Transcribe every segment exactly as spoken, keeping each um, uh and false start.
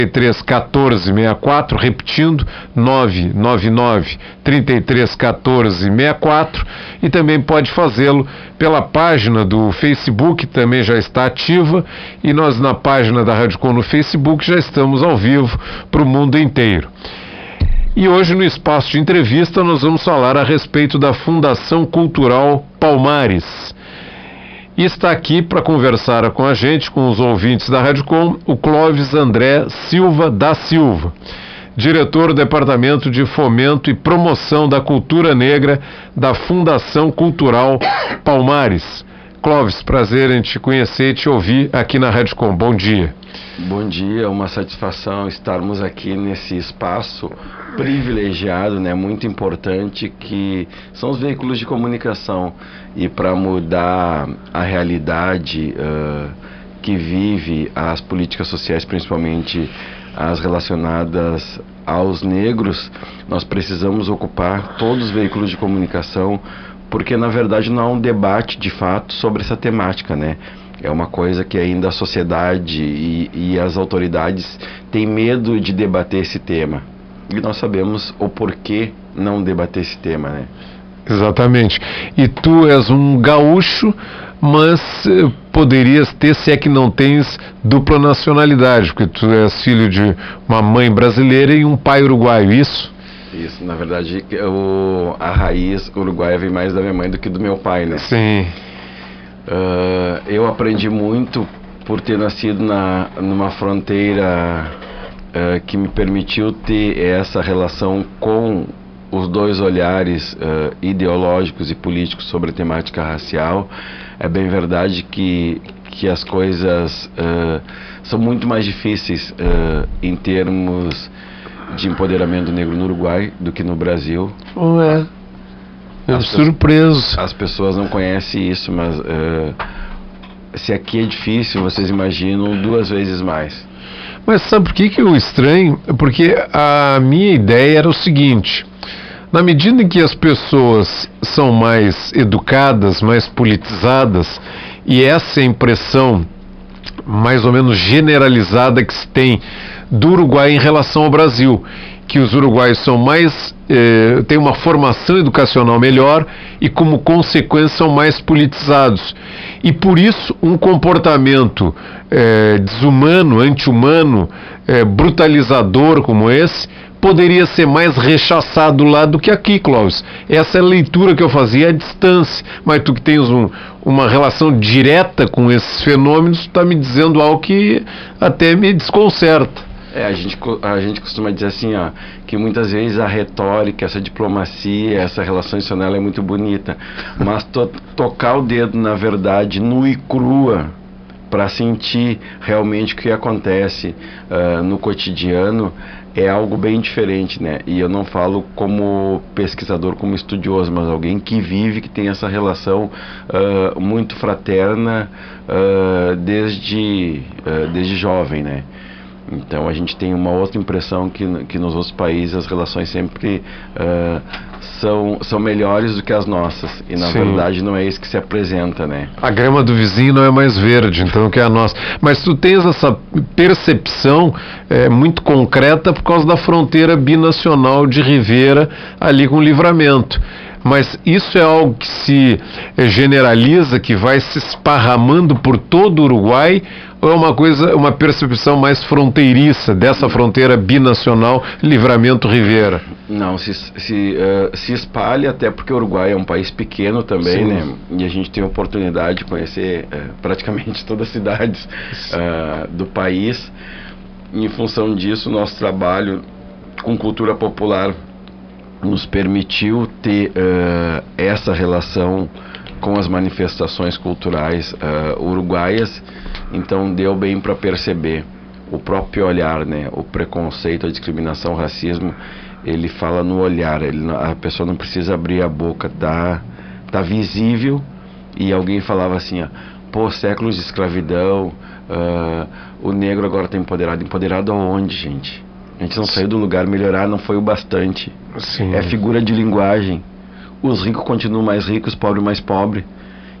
três quatorze sessenta e quatro, repetindo, nove nove nove, trinta e três quatorze sessenta e quatro, e também pode fazê-lo pela página do Facebook, que também já está ativa, e nós na página da Rádio Com no Facebook já estamos ao vivo para o mundo inteiro. E hoje no espaço de entrevista nós vamos falar a respeito da Fundação Cultural Palmares. E está aqui para conversar com a gente, com os ouvintes da Rádio Com, o Clóvis André Silva da Silva, diretor do Departamento de Fomento e Promoção da Cultura Negra da Fundação Cultural Palmares. Clóvis, prazer em te conhecer e te ouvir aqui na Rádio Com. Bom dia. Bom dia, é uma satisfação estarmos aqui nesse espaço privilegiado, né, muito importante, que são os veículos de comunicação, e para mudar a realidade uh, que vive as políticas sociais, principalmente as relacionadas aos negros, nós precisamos ocupar todos os veículos de comunicação, porque na verdade não há um debate de fato sobre essa temática, né? É uma coisa que ainda a sociedade e, e as autoridades têm medo de debater esse tema. E nós sabemos o porquê não debater esse tema, né? Exatamente. E tu és um gaúcho, mas eh, poderias ter, se é que não tens, dupla nacionalidade, porque tu és filho de uma mãe brasileira e um pai uruguaio, isso? Isso, na verdade, o, a raiz uruguaia vem mais da minha mãe do que do meu pai, né? Sim. Uh, eu aprendi muito por ter nascido na, numa fronteira uh, que me permitiu ter essa relação com os dois olhares uh, ideológicos e políticos sobre a temática racial. É bem verdade que, que as coisas uh, são muito mais difíceis uh, em termos de empoderamento negro no Uruguai do que no Brasil. Oh, é. Eu As surpreso. As pessoas não conhecem isso, mas uh, se aqui é difícil, vocês imaginam duas vezes mais. Mas sabe por que que eu estranho? Porque a minha ideia era o seguinte: na medida em que as pessoas são mais educadas, mais politizadas, e essa é a impressão mais ou menos generalizada que se tem do Uruguai em relação ao Brasil, que os uruguaios são mais, eh, têm uma formação educacional melhor e, como consequência, são mais politizados. E, por isso, um comportamento eh, desumano, anti-humano, eh, brutalizador como esse, poderia ser mais rechaçado lá do que aqui, Clóvis. Essa é a leitura que eu fazia à distância. Mas tu que tens um, uma relação direta com esses fenômenos, está me dizendo algo que até me desconcerta. É, a gente, a gente costuma dizer assim, ó, que muitas vezes a retórica, essa diplomacia, essa relação institucional é muito bonita, mas to, tocar o dedo na verdade, nua e crua, para sentir realmente o que acontece uh, no cotidiano, é algo bem diferente, né? E eu não falo como pesquisador, como estudioso, mas alguém que vive, que tem essa relação uh, muito fraterna uh, desde, uh, desde jovem, né? Então a gente tem uma outra impressão que, que nos outros países as relações sempre uh, são, são melhores do que as nossas. E na Sim. verdade não é isso que se apresenta, né? A grama do vizinho não é mais verde, então, que é a nossa. Mas tu tens essa percepção é, muito concreta por causa da fronteira binacional de Rivera ali com Livramento. Mas isso é algo que se generaliza, que vai se esparramando por todo o Uruguai, ou é uma coisa, uma percepção mais fronteiriça dessa fronteira binacional Livramento-Rivera? Não, se, se, uh, se espalha, até porque o Uruguai é um país pequeno também, Sim. né? E a gente tem a oportunidade de conhecer uh, praticamente todas as cidades uh, do país. Em função disso, nosso trabalho com cultura popular nos permitiu ter uh, essa relação com as manifestações culturais uh, uruguaias. Então deu bem para perceber o próprio olhar, né? O preconceito, a discriminação, o racismo, ele fala no olhar, ele, a pessoa não precisa abrir a boca, tá, tá visível. E alguém falava assim, ó, pô, séculos de escravidão, uh, o negro agora está empoderado. Empoderado aonde, gente? A gente não saiu do lugar, melhorar não foi o bastante. Sim. É figura de linguagem. Os ricos continuam mais ricos, os pobres mais pobres.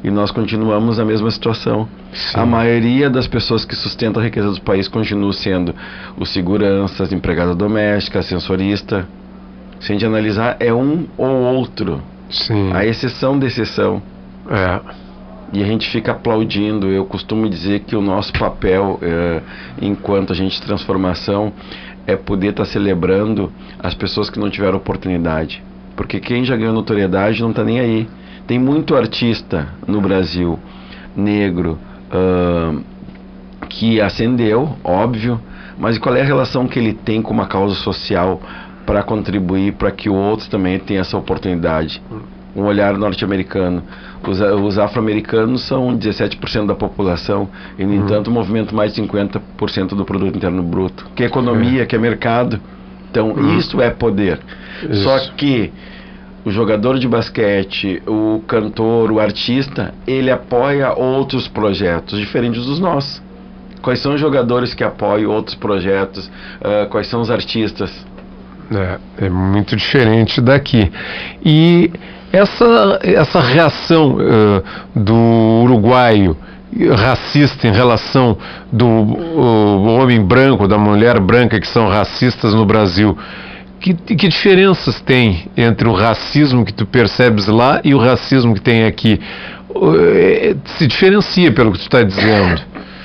e nós continuamos na mesma situação. Sim. A maioria das pessoas que sustentam a riqueza do país continuam sendo os seguranças, empregada doméstica, sensorista. Se a gente analisar, é um ou outro. Sim. A exceção da exceção. É. E a gente fica aplaudindo. Eu costumo dizer que o nosso papel, é, enquanto agente de transformação, é poder estar tá celebrando as pessoas que não tiveram oportunidade. Porque quem já ganhou notoriedade não está nem aí. Tem muito artista no Brasil, negro, uh, que ascendeu, óbvio, mas qual é a relação que ele tem com uma causa social para contribuir para que outros também tenham essa oportunidade? Um olhar norte-americano. Os, os afro-americanos são dezessete por cento da população e, no uhum. entanto, movimentam mais de cinquenta por cento do produto interno bruto. Que é economia, é. que é mercado. Então, uhum. isso é poder. Isso. Só que o jogador de basquete, o cantor, o artista, ele apoia outros projetos diferentes dos nossos. Quais são os jogadores que apoiam outros projetos? Uh, quais são os artistas? É, é muito diferente daqui. E essa, essa reação uh, do uruguaio racista em relação do uh, homem branco, da mulher branca, que são racistas no Brasil, que, que diferenças tem entre o racismo que tu percebes lá e o racismo que tem aqui? Uh, se diferencia pelo que tu está dizendo.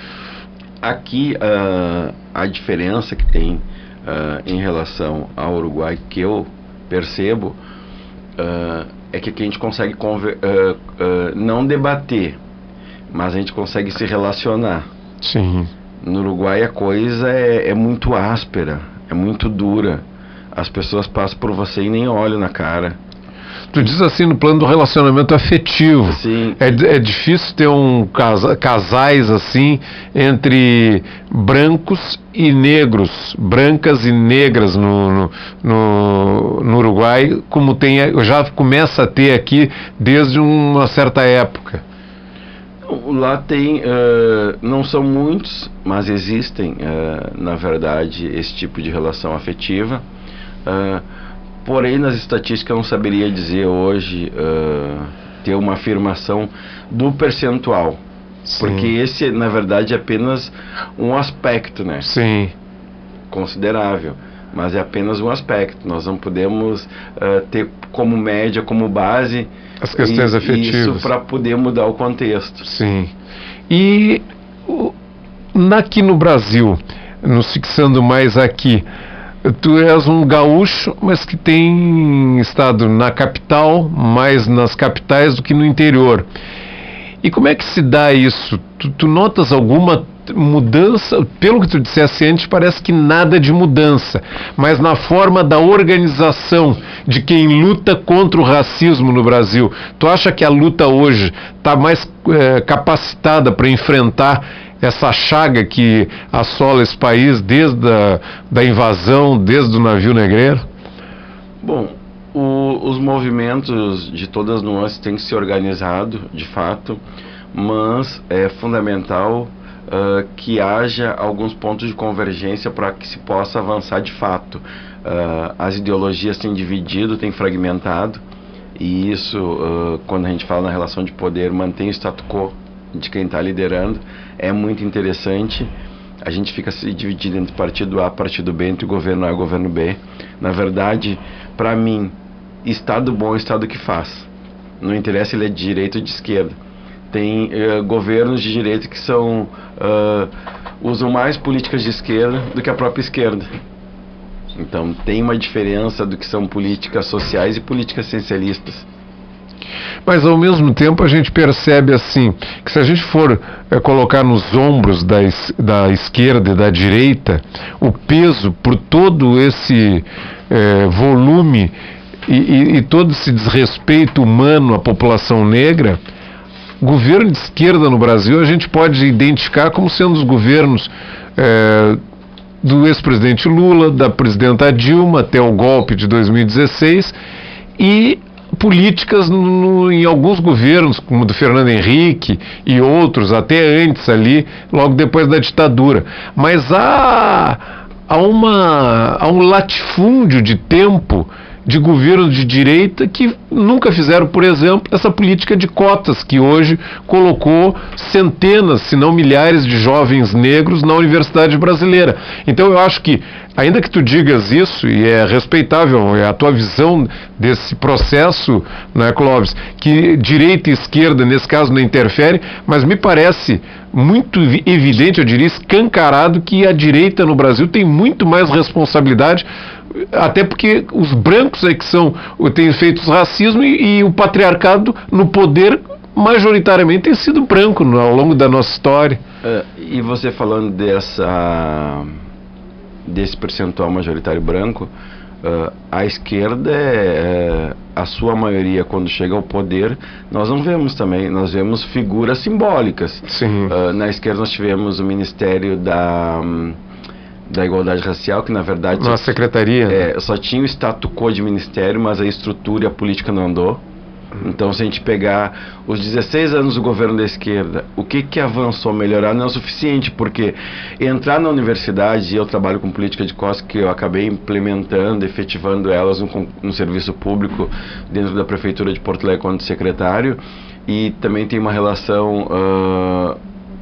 Aqui uh, a diferença que tem Uh, em relação ao Uruguai, que eu percebo, uh, é que aqui a gente consegue conver, uh, uh, não debater, mas a gente consegue se relacionar. Sim. No Uruguai a coisa é, é muito áspera, é muito dura. As pessoas passam por você e nem olham na cara. Tu diz assim no plano do relacionamento afetivo. Sim. É, é difícil ter um casa, casais assim entre brancos e negros, brancas e negras no, no, no, no Uruguai, como tem, já começa a ter aqui desde uma certa época. Lá tem, uh, não são muitos, mas existem, uh, na verdade, esse tipo de relação afetiva. Uh, Porém, nas estatísticas eu não saberia dizer hoje, uh, ter uma afirmação do percentual. Sim. Porque esse, na verdade, é apenas um aspecto, né? Sim. Considerável. Mas é apenas um aspecto. Nós não podemos uh, ter como média, como base as questões e, afetivas. Isso para poder mudar o contexto. Sim. E o, aqui no Brasil, nos fixando mais aqui, tu és um gaúcho, mas que tem estado na capital, mais nas capitais do que no interior. E como é que se dá isso? Tu, tu notas alguma mudança? Pelo que tu disseste antes, parece que nada de mudança, mas na forma da organização de quem luta contra o racismo no Brasil. Tu acha que a luta hoje está mais é, capacitada para enfrentar essa chaga que assola esse país desde a da invasão, desde o navio negreiro? Bom, o, os movimentos de todas as nuances têm que ser organizados, de fato, mas é fundamental uh, que haja alguns pontos de convergência para que se possa avançar de fato. Uh, as ideologias têm dividido, têm fragmentado, e isso, uh, quando a gente fala na relação de poder, mantém o status quo de quem está liderando. É muito interessante. A gente fica se dividindo entre partido A, partido B, entre governo A e governo B. Na verdade, para mim, Estado bom é Estado que faz. Não interessa se ele é de direita ou de esquerda. Tem uh, governos de direita que são uh, usam mais políticas de esquerda do que a própria esquerda. Então tem uma diferença do que são políticas sociais e políticas essencialistas. Mas ao mesmo tempo a gente percebe assim, que se a gente for é, colocar nos ombros da, es, da esquerda e da direita, o peso por todo esse é, volume e, e, e todo esse desrespeito humano à população negra, governo de esquerda no Brasil a gente pode identificar como sendo os governos é, do ex-presidente Lula, da presidenta Dilma até o golpe de dois mil e dezesseis, e políticas no, em alguns governos, como o do Fernando Henrique e outros, até antes ali, logo depois da ditadura. Mas há, há, uma, há um latifúndio de tempo de governo de direita que nunca fizeram, por exemplo, essa política de cotas que hoje colocou centenas, se não milhares de jovens negros na universidade brasileira. Então eu acho que, ainda que tu digas isso, e é respeitável, é a tua visão desse processo, né, Clóvis, que direita e esquerda, nesse caso, não interfere, mas me parece muito evidente, eu diria, escancarado, que a direita no Brasil tem muito mais responsabilidade, até porque os brancos é que são, têm feito o racismo e, e o patriarcado no poder majoritariamente tem sido branco no, ao longo da nossa história. Uh, e você falando dessa, desse percentual majoritário branco, uh, a esquerda, é, é, a sua maioria, quando chega ao poder, nós não vemos também, nós vemos figuras simbólicas. Sim. Uh, na esquerda nós tivemos o Ministério da... Um, da Igualdade Racial, que na verdade... Nossa secretaria. É, só tinha o status quo de ministério, mas a estrutura e a política não andou. Então, se a gente pegar os dezesseis anos do governo da esquerda, o que que avançou, melhorar não é o suficiente, porque entrar na universidade, e eu trabalho com política de cotas que eu acabei implementando, efetivando elas no, no serviço público dentro da Prefeitura de Porto Alegre quando secretário, e também tem uma relação uh,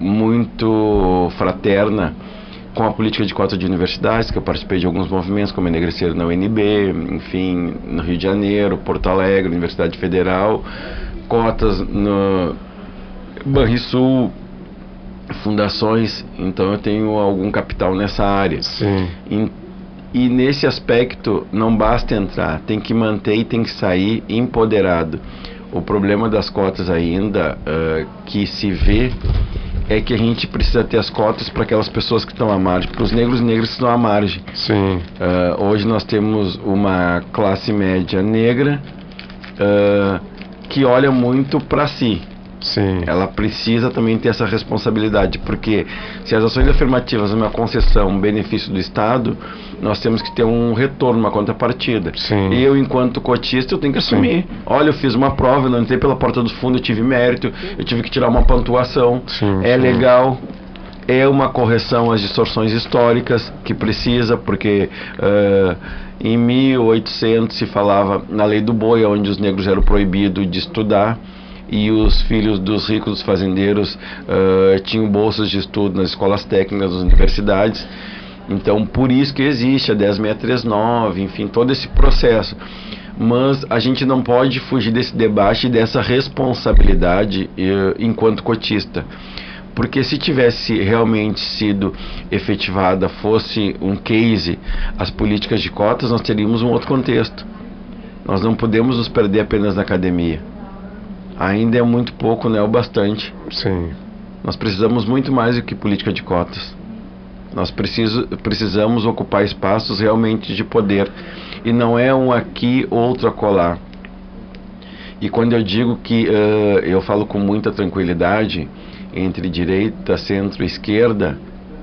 muito fraterna com a política de cota de universidades, que eu participei de alguns movimentos, como Enegrecer na U N B, enfim, no Rio de Janeiro, Porto Alegre, Universidade Federal, cotas no Banrisul, fundações, então eu tenho algum capital nessa área. Sim. E, e nesse aspecto não basta entrar, tem que manter e tem que sair empoderado. O problema das cotas ainda, uh, que se vê, é que a gente precisa ter as cotas para aquelas pessoas que estão à margem, para os negros e negras que estão à margem. Sim. Uh, hoje nós temos uma classe média negra uh, que olha muito para si. Sim. Ela precisa também ter essa responsabilidade, porque se as ações afirmativas são uma concessão, um benefício do Estado, nós temos que ter um retorno, uma contrapartida. Sim. Eu, enquanto cotista, eu tenho que assumir. Sim. Olha, eu fiz uma prova, eu não entrei pela porta do fundo, eu tive mérito, eu tive que tirar uma pontuação. Sim, é sim. legal. É uma correção às distorções históricas que precisa, porque uh, em mil e oitocentos se falava na lei do boi, onde os negros eram proibidos de estudar, e os filhos dos ricos, dos fazendeiros, uh, tinham bolsas de estudo nas escolas técnicas, nas universidades. Então, por isso que existe a dez mil seiscentos e trinta e nove, enfim, todo esse processo. Mas a gente não pode fugir desse debate e dessa responsabilidade uh, enquanto cotista. Porque se tivesse realmente sido efetivada, fosse um case, as políticas de cotas, nós teríamos um outro contexto. Nós não podemos nos perder apenas na academia. Ainda é muito pouco, não é o bastante. Sim. Nós precisamos muito mais do que política de cotas. Nós preciso, precisamos ocupar espaços realmente de poder. E não é um aqui, outro acolá. E quando eu digo que uh, eu falo com muita tranquilidade entre direita, centro e esquerda,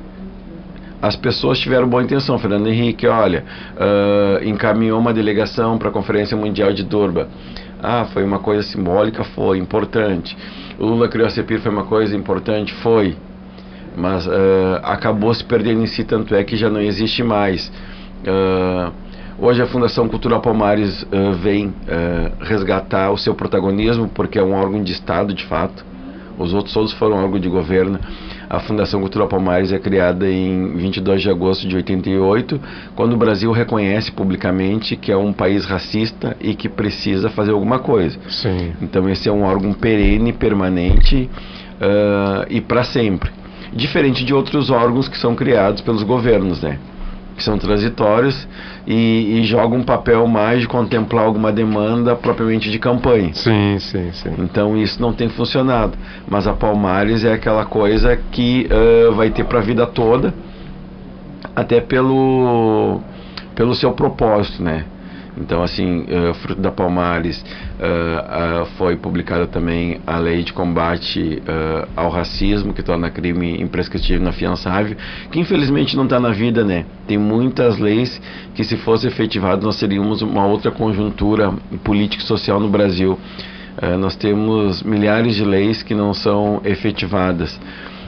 as pessoas tiveram boa intenção. Fernando Henrique, olha, uh, encaminhou uma delegação para a Conferência Mundial de Durban. Ah, foi uma coisa simbólica, foi importante. O Lula criou a CEPIR, foi uma coisa importante, foi. Mas uh, acabou se perdendo em si, tanto é que já não existe mais. Uh, hoje a Fundação Cultural Palmares uh, vem uh, resgatar o seu protagonismo, porque é um órgão de Estado, de fato. Os outros todos foram órgão de governo. A Fundação Cultural Palmares é criada em vinte e dois de agosto de oitenta e oito, quando o Brasil reconhece publicamente que é um país racista e que precisa fazer alguma coisa. Sim. Então esse é um órgão perene, permanente uh, e para sempre. Diferente de outros órgãos que são criados pelos governos, né? Que são transitórios e, e jogam um papel mais de contemplar alguma demanda propriamente de campanha. Sim, sim, sim. Então isso não tem funcionado. Mas a Palmares é aquela coisa que uh, vai ter para a vida toda, até pelo, pelo seu propósito, né? Então, assim, uh, fruto da Palmares uh, uh, foi publicada também a lei de combate uh, ao racismo, que torna crime imprescritível e inafiançável, que infelizmente não está na vida, né? Tem muitas leis que, se fosse efetivado, nós teríamos uma outra conjuntura política e social no Brasil. Uh, nós temos milhares de leis que não são efetivadas.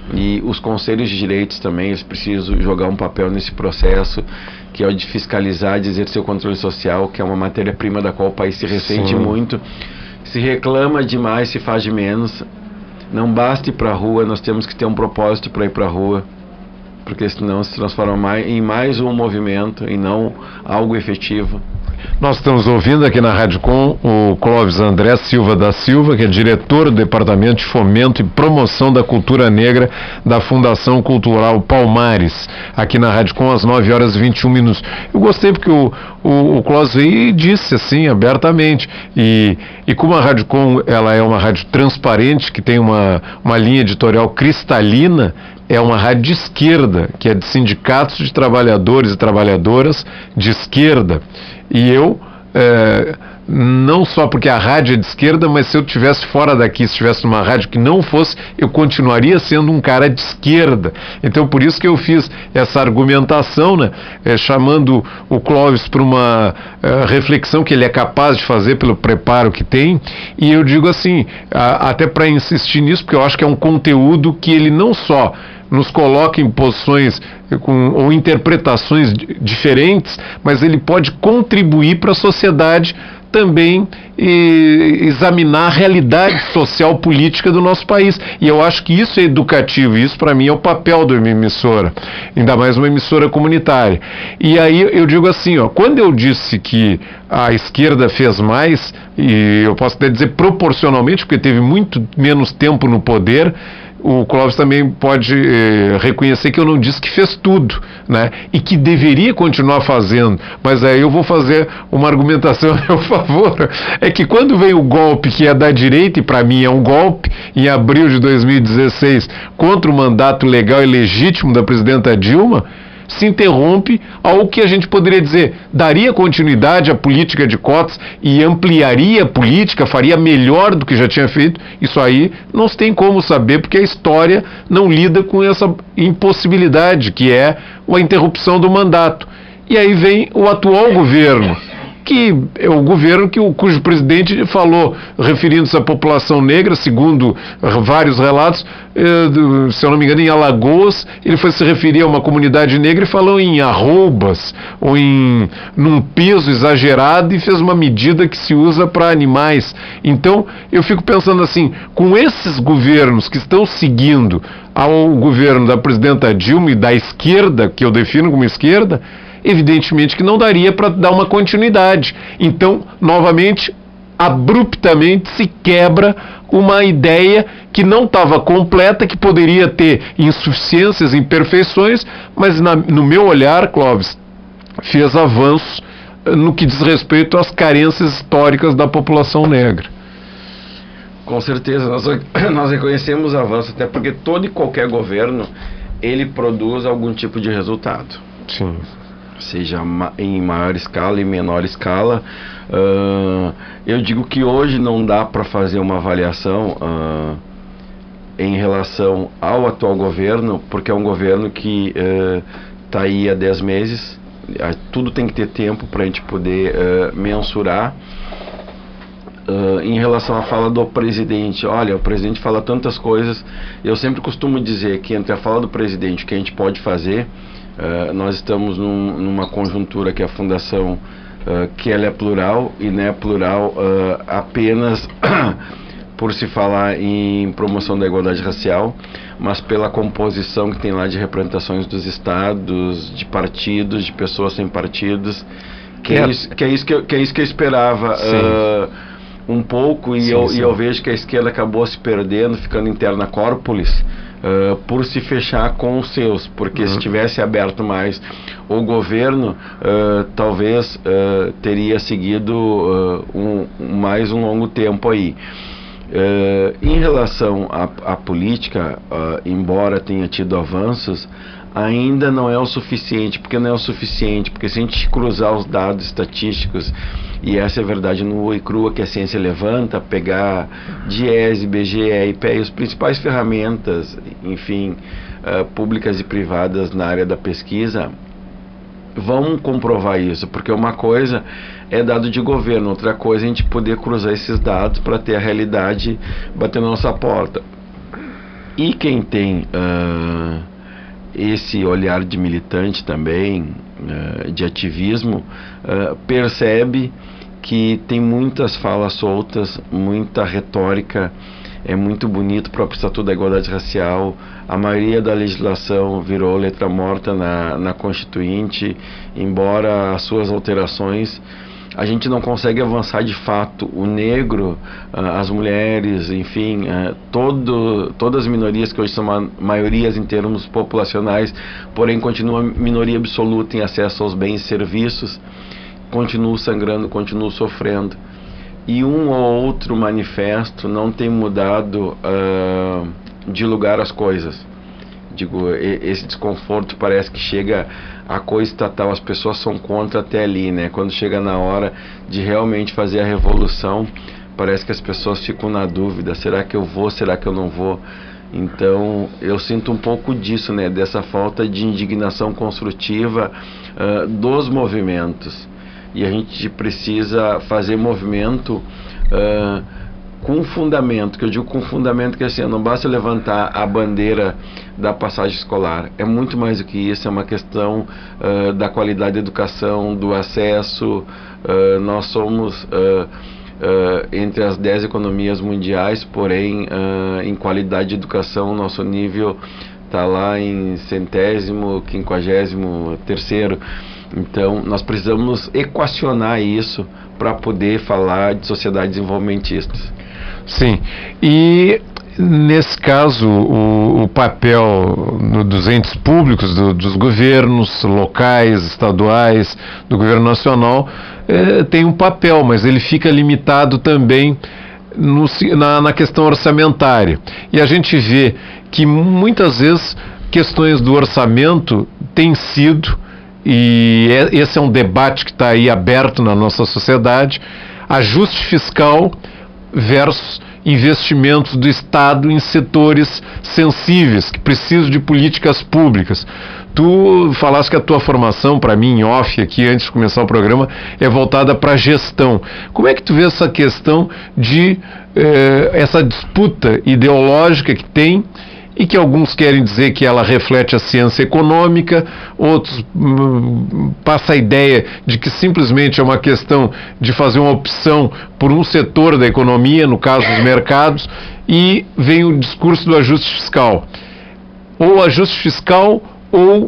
E os conselhos de direitos também, eles precisam jogar um papel nesse processo, que é o de fiscalizar, de exercer o controle social, que é uma matéria-prima da qual o país se ressente Sim. muito. Se reclama demais, se faz de menos. Não basta ir para a rua, nós temos que ter um propósito para ir para a rua, porque senão se transforma mais, em mais um movimento e não algo efetivo. Nós estamos ouvindo aqui na Rádio Com o Clóvis André Silva da Silva, que é diretor do Departamento de Fomento e Promoção da Cultura Negra da Fundação Cultural Palmares, aqui na Rádio Com às nove horas e vinte e um minutos. Eu gostei porque o, o, o Clóvis veio e disse assim, abertamente, e, e como a Rádio Com ela é uma rádio transparente, que tem uma, uma linha editorial cristalina, é uma rádio de esquerda, que é de sindicatos de trabalhadores e trabalhadoras de esquerda. E eu, é, não só porque a rádio é de esquerda, mas se eu estivesse fora daqui, se estivesse numa rádio que não fosse, eu continuaria sendo um cara de esquerda. Então por isso que eu fiz essa argumentação, né, é, chamando o Clóvis para uma é, reflexão que ele é capaz de fazer pelo preparo que tem. E eu digo assim, a, até para insistir nisso, porque eu acho que é um conteúdo que ele não só nos coloca em posições com, ou interpretações diferentes, mas ele pode contribuir para a sociedade também e examinar a realidade social política do nosso país. E eu acho que isso é educativo, isso para mim é o papel de uma emissora, ainda mais uma emissora comunitária. E aí eu digo assim, ó, quando eu disse que a esquerda fez mais, e eu posso até dizer proporcionalmente, porque teve muito menos tempo no poder, o Clóvis também pode eh, reconhecer que eu não disse que fez tudo, né? E que deveria continuar fazendo, mas aí eu vou fazer uma argumentação a meu favor, é que quando vem o golpe que é da direita, e para mim é um golpe, em abril de dois mil e dezesseis, contra o mandato legal e legítimo da presidenta Dilma, se interrompe ao que a gente poderia dizer, daria continuidade à política de cotas e ampliaria a política, faria melhor do que já tinha feito. Isso aí não se tem como saber, porque a história não lida com essa impossibilidade, que é a interrupção do mandato. E aí vem o atual governo, que é o governo que, o, cujo presidente falou, referindo-se à população negra, segundo vários relatos, eh, do, se eu não me engano, em Alagoas, ele foi se referir a uma comunidade negra e falou em arrobas, ou em num peso exagerado, e fez uma medida que se usa para animais. Então, eu fico pensando assim, com esses governos que estão seguindo ao governo da presidenta Dilma e da esquerda, que eu defino como esquerda, evidentemente que não daria para dar uma continuidade. Então, novamente, abruptamente se quebra uma ideia que não estava completa, que poderia ter insuficiências, imperfeições, mas na, no meu olhar, Clóvis, fez avanços no que diz respeito às carências históricas da população negra. Com certeza, nós, nós reconhecemos avanços, até porque todo e qualquer governo, ele produz algum tipo de resultado. Sim. Seja em maior escala e menor escala. Uh, eu digo que hoje não dá para fazer uma avaliação uh, em relação ao atual governo, porque é um governo que está uh, aí há dez meses, uh, tudo tem que ter tempo para a gente poder uh, mensurar. Uh, em relação à fala do presidente, olha, o presidente fala tantas coisas, eu sempre costumo dizer que entre a fala do presidente e o que a gente pode fazer, Uh, nós estamos num, numa conjuntura que a fundação, uh, que ela é plural, e não é plural uh, apenas por se falar em promoção da igualdade racial, mas pela composição que tem lá de representações dos estados, de partidos, de pessoas sem partidos, que é, é, isso, que é, isso, que eu, que é isso que eu esperava uh, um pouco, e, sim, eu, sim. e eu vejo que a esquerda acabou se perdendo, ficando interna corporis, Uh, por se fechar com os seus, porque uhum. se tivesse aberto mais o governo, uh, talvez uh, teria seguido uh, um, mais um longo tempo aí. Uh, em relação à, à política, uh, embora tenha tido avanços, ainda não é o suficiente. Porque não é o suficiente, porque se a gente cruzar os dados estatísticos, e essa é a verdade nua e crua que a ciência levanta, pegar DIEESE, I B G E, I P E, as principais ferramentas, enfim, uh, públicas e privadas na área da pesquisa, vão comprovar isso, porque uma coisa é dado de governo, outra coisa é a gente poder cruzar esses dados para ter a realidade bater na nossa porta. E quem tem uh, esse olhar de militante também, uh, de ativismo, uh, percebe que tem muitas falas soltas, muita retórica. É muito bonito o próprio Estatuto da Igualdade Racial. A maioria da legislação virou letra morta na, na Constituinte, embora as suas alterações, a gente não consegue avançar de fato. O negro, as mulheres, enfim, todo, todas as minorias que hoje são ma maiorias em termos populacionais, porém continua minoria absoluta em acesso aos bens e serviços, continuam sangrando, continuam sofrendo. E um ou outro manifesto não tem mudado uh, de lugar as coisas. Digo, esse desconforto parece que chega a coisa estatal, as pessoas são contra até ali, né? Quando chega na hora de realmente fazer a revolução, parece que as pessoas ficam na dúvida, será que eu vou, será que eu não vou? Então, eu sinto um pouco disso, né? Dessa falta de indignação construtiva uh, dos movimentos. E a gente precisa fazer movimento uh, com fundamento, que eu digo com fundamento que assim, não basta levantar a bandeira da passagem escolar, é muito mais do que isso, é uma questão uh, da qualidade da educação, do acesso. Uh, nós somos uh, uh, entre as dez economias mundiais, porém uh, em qualidade de educação nosso nível está lá em centésimo, quinquagésimo terceiro. Então, nós precisamos equacionar isso para poder falar de sociedades desenvolvimentistas. Sim, e nesse caso, o, o papel no, dos entes públicos, do, dos governos locais, estaduais, do governo nacional, é, tem um papel, mas ele fica limitado também no, na, na questão orçamentária. E a gente vê que muitas vezes questões do orçamento têm sido, e esse é um debate que está aí aberto na nossa sociedade, ajuste fiscal versus investimentos do Estado em setores sensíveis, que precisam de políticas públicas. Tu falaste que a tua formação, para mim, em off, aqui, antes de começar o programa, é voltada para a gestão. Como é que tu vê essa questão de eh, essa disputa ideológica que tem, e que alguns querem dizer que ela reflete a ciência econômica, outros hum, passam a ideia de que simplesmente é uma questão de fazer uma opção por um setor da economia, no caso dos mercados, e vem o discurso do ajuste fiscal. Ou o ajuste fiscal ou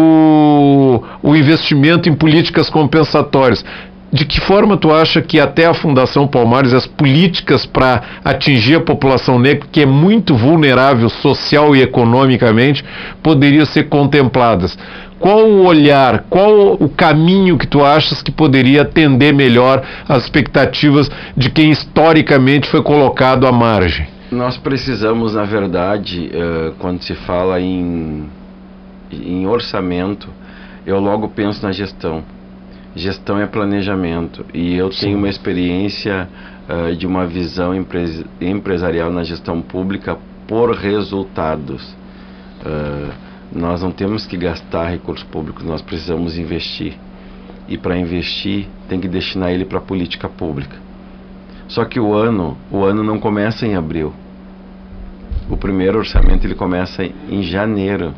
o, o investimento em políticas compensatórias. De que forma tu acha que até a Fundação Palmares, as políticas para atingir a população negra, que é muito vulnerável social e economicamente, poderiam ser contempladas? Qual o olhar, qual o caminho que tu achas que poderia atender melhor às expectativas de quem historicamente foi colocado à margem? Nós precisamos, na verdade, uh, quando se fala em, em orçamento, eu logo penso na gestão. Gestão é planejamento, e eu Sim. tenho uma experiência uh, de uma visão empres empresarial na gestão pública por resultados. Uh, nós não temos que gastar recursos públicos, nós precisamos investir, e para investir tem que destinar ele para a política pública. Só que o ano, o ano não começa em abril, o primeiro orçamento ele começa em janeiro.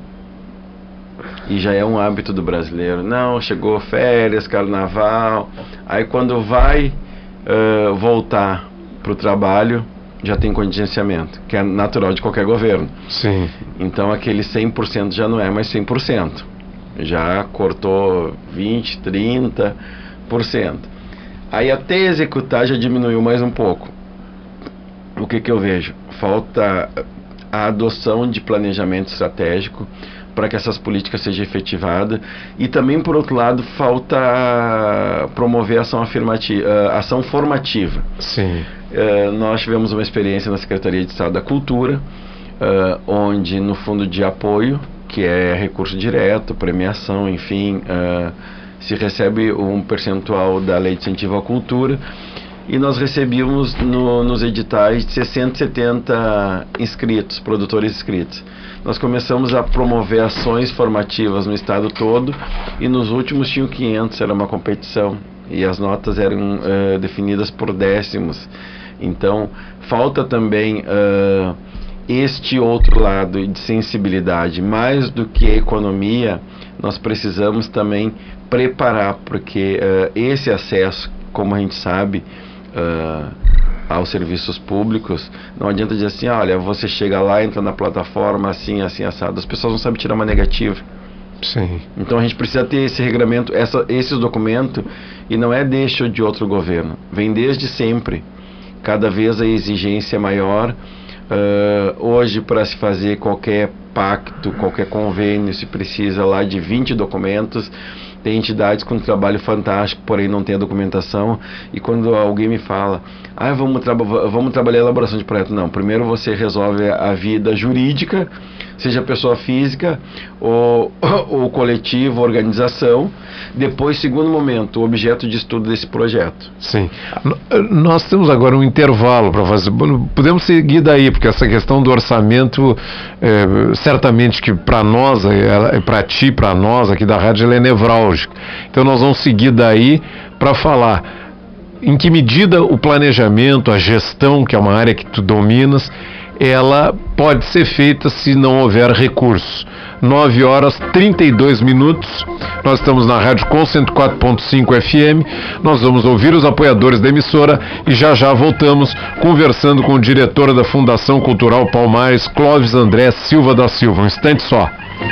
E já é um hábito do brasileiro. Não, chegou férias, carnaval. Aí quando vai uh, voltar para o trabalho, já tem contingenciamento, que é natural de qualquer governo. Sim. Então aquele cem por cento já não é mais cem por cento. Já cortou vinte por cento, trinta por cento. Aí até executar já diminuiu mais um pouco. O que que eu vejo? Falta a adoção de planejamento estratégico para que essas políticas sejam efetivadas, e também, por outro lado, falta promover ação afirmativa, ação formativa. Sim. Uh, nós tivemos uma experiência na Secretaria de Estado da Cultura, uh, onde no fundo de apoio, que é recurso direto, premiação, enfim, uh, se recebe um percentual da Lei de Incentivo à Cultura, e nós recebíamos no, nos editais de sessenta e setenta inscritos, produtores inscritos. Nós começamos a promover ações formativas no estado todo, e nos últimos tinham quinhentos, era uma competição, e as notas eram uh, definidas por décimos. Então, falta também uh, este outro lado de sensibilidade, mais do que a economia, nós precisamos também preparar, porque uh, esse acesso, como a gente sabe, uh, aos serviços públicos, não adianta dizer assim, olha, você chega lá, entra na plataforma, assim, assim, assado. As pessoas não sabem tirar uma negativa. Sim. Então a gente precisa ter esse regramento, essa, esses documentos, e não é deixa de outro governo, vem desde sempre. Cada vez a exigência é maior. Uh, hoje, para se fazer qualquer pacto, qualquer convênio, se precisa lá de vinte documentos. Tem entidades com um trabalho fantástico, porém não tem a documentação. E quando alguém me fala, ah, vamos, tra vamos trabalhar a elaboração de projeto. Não, primeiro você resolve a vida jurídica, seja pessoa física, ou, ou coletivo, organização. Depois, segundo momento, o objeto de estudo desse projeto. Sim. Nós temos agora um intervalo para fazer. Podemos seguir daí, porque essa questão do orçamento, é, certamente que para nós, é, para ti, para nós aqui da rádio, ela é nevrálgica. Então nós vamos seguir daí para falar em que medida o planejamento, a gestão, que é uma área que tu dominas, ela pode ser feita se não houver recursos. nove horas e trinta e dois minutos, nós estamos na Rádio Com cento e quatro ponto cinco F M, nós vamos ouvir os apoiadores da emissora e já já voltamos conversando com o diretor da Fundação Cultural Palmares, Clóvis André Silva da Silva. Um instante só.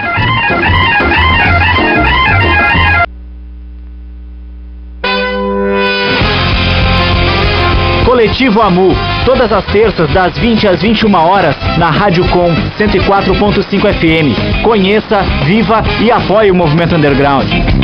Coletivo AMU, todas as terças das vinte às vinte e uma horas na Rádio Com cento e quatro ponto cinco F M. Conheça, viva e apoie o movimento underground.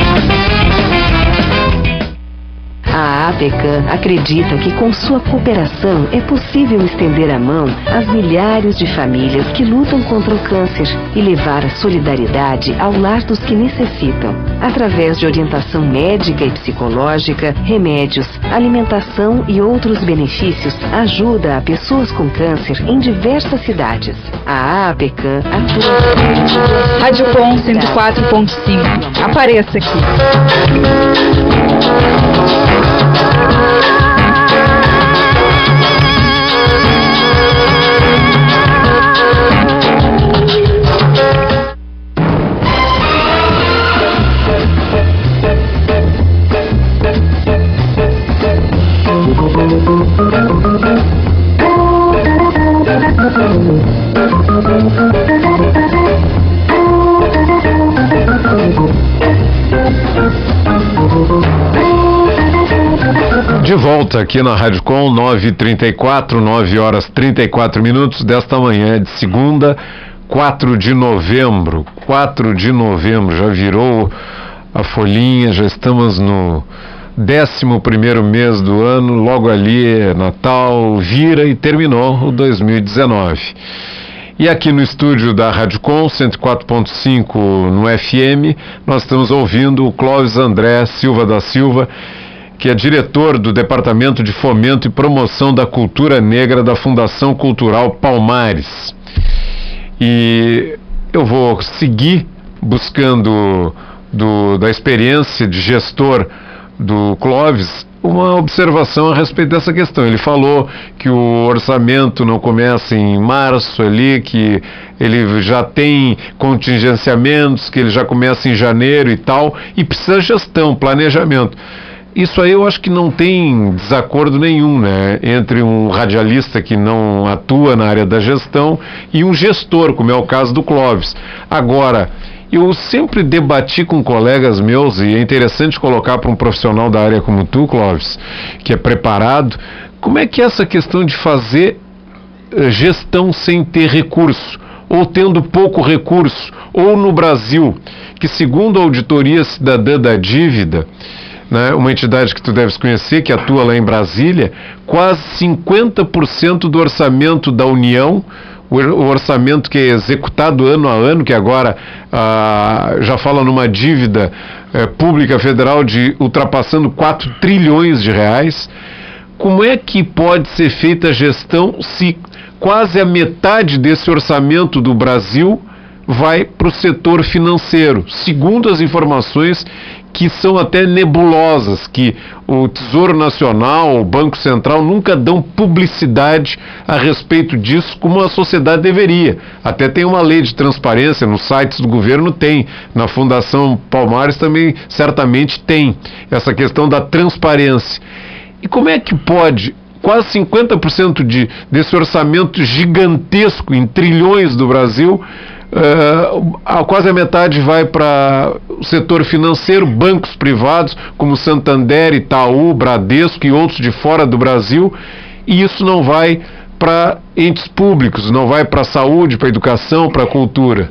A APECAM acredita que com sua cooperação é possível estender a mão às milhares de famílias que lutam contra o câncer e levar a solidariedade ao lar dos que necessitam, através de orientação médica e psicológica, remédios, alimentação e outros benefícios, ajuda a pessoas com câncer em diversas cidades. A APECAM atua... Rádio Com cento e quatro ponto cinco. Apareça aqui. De volta aqui na Rádio Com, nove e trinta e quatro, nove horas e trinta e quatro minutos desta manhã de segunda, quatro de novembro. quatro de novembro, já virou a folhinha, já estamos no décimo primeiro mês do ano, logo ali é Natal, vira e terminou o dois mil e dezenove. E aqui no estúdio da Rádio Com, cento e quatro ponto cinco no F M, nós estamos ouvindo o Clóvis André Silva da Silva, que é diretor do Departamento de Fomento e Promoção da Cultura Negra da Fundação Cultural Palmares. E eu vou seguir buscando do, da experiência de gestor do Clóvis uma observação a respeito dessa questão. Ele falou que o orçamento não começa em março ali, que ele já tem contingenciamentos, que ele já começa em janeiro e tal, e precisa gestão, planejamento. Isso aí eu acho que não tem desacordo nenhum, né, entre um radialista que não atua na área da gestão e um gestor, como é o caso do Clóvis. Agora, eu sempre debati com colegas meus, e é interessante colocar para um profissional da área como tu, Clóvis, que é preparado, como é que é essa questão de fazer gestão sem ter recurso, ou tendo pouco recurso, ou no Brasil, que segundo a Auditoria Cidadã da Dívida, né, uma entidade que tu deves conhecer, que atua lá em Brasília, quase cinquenta por cento do orçamento da União, o orçamento que é executado ano a ano, que agora ah, já fala numa dívida eh, pública federal de ultrapassando quatro trilhões de reais. Como é que pode ser feita a gestão se quase a metade desse orçamento do Brasil vai para o setor financeiro, segundo as informações que são até nebulosas, que o Tesouro Nacional, o Banco Central nunca dão publicidade a respeito disso como a sociedade deveria. Até tem uma lei de transparência, nos sites do governo tem, na Fundação Palmares também certamente tem essa questão da transparência. E como é que pode quase cinquenta por cento de, desse orçamento gigantesco em trilhões do Brasil, uh, a, quase a metade vai para o setor financeiro, bancos privados como Santander, Itaú, Bradesco e outros de fora do Brasil, e isso não vai para entes públicos, não vai para a saúde, para a educação, para a cultura?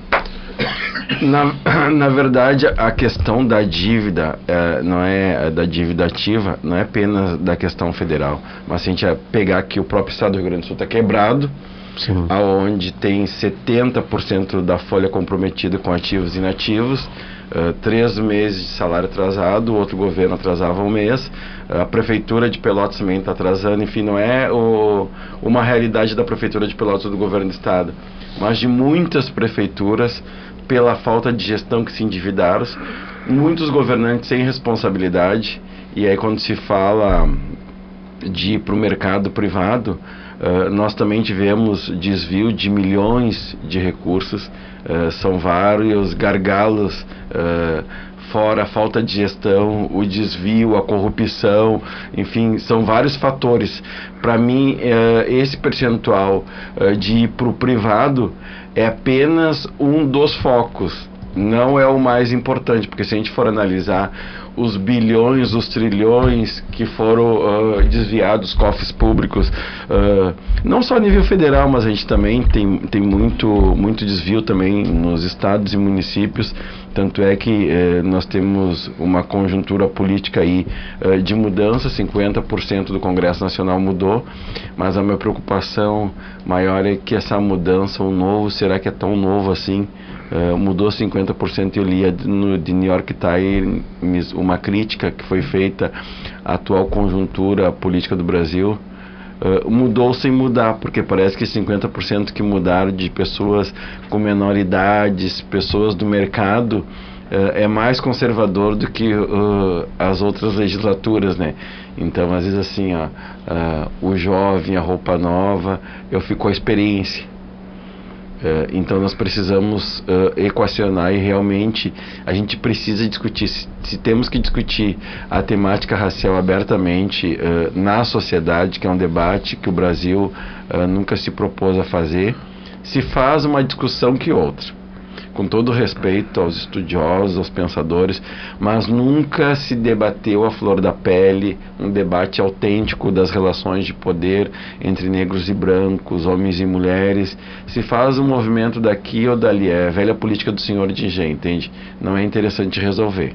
Na, na verdade, a questão da dívida, é, não é da dívida ativa, não é apenas da questão federal, mas se a gente pegar que o próprio estado do Rio Grande do Sul está quebrado, sim, aonde tem setenta por cento da folha comprometida com ativos e inativos, uh, três meses de salário atrasado, o outro governo atrasava um mês, uh, a prefeitura de Pelotas também está atrasando, enfim, não é o, uma realidade da prefeitura de Pelotas ou do governo do estado, mas de muitas prefeituras, pela falta de gestão que se endividaram, muitos governantes sem responsabilidade, e aí quando se fala de ir para o mercado privado, uh, nós também tivemos desvio de milhões de recursos, uh, são vários gargalos, uh, fora a falta de gestão, o desvio, a corrupção, enfim, são vários fatores. Para mim, uh, esse percentual uh, de ir para o privado é apenas um dos focos, não é o mais importante, porque se a gente for analisar os bilhões, os trilhões que foram uh, desviados dos cofres públicos, uh, não só a nível federal, mas a gente também tem, tem muito, muito desvio também nos estados e municípios, tanto é que eh, nós temos uma conjuntura política aí uh, de mudança, cinquenta por cento do Congresso Nacional mudou, mas a minha preocupação maior é que essa mudança, o novo, será que é tão novo assim? Uh, mudou cinquenta por cento. Eu li no The New York Times uma crítica que foi feita à atual conjuntura política do Brasil. Uh, mudou sem mudar, porque parece que cinquenta por cento que mudaram de pessoas com menor idades, pessoas do mercado, uh, é mais conservador do que uh, as outras legislaturas, né? Então, às vezes assim, ó, uh, o jovem, a roupa nova, eu fico com a experiência. Uh, então nós precisamos uh, equacionar, e realmente a gente precisa discutir, se, se temos que discutir a temática racial abertamente uh, na sociedade, que é um debate que o Brasil uh, nunca se propôs a fazer, se faz uma discussão que outra, com todo respeito aos estudiosos, aos pensadores, mas nunca se debateu a flor da pele um debate autêntico das relações de poder entre negros e brancos, homens e mulheres. Se faz um movimento daqui ou dali, é a velha política do senhor de engenho, entende? Não é interessante resolver.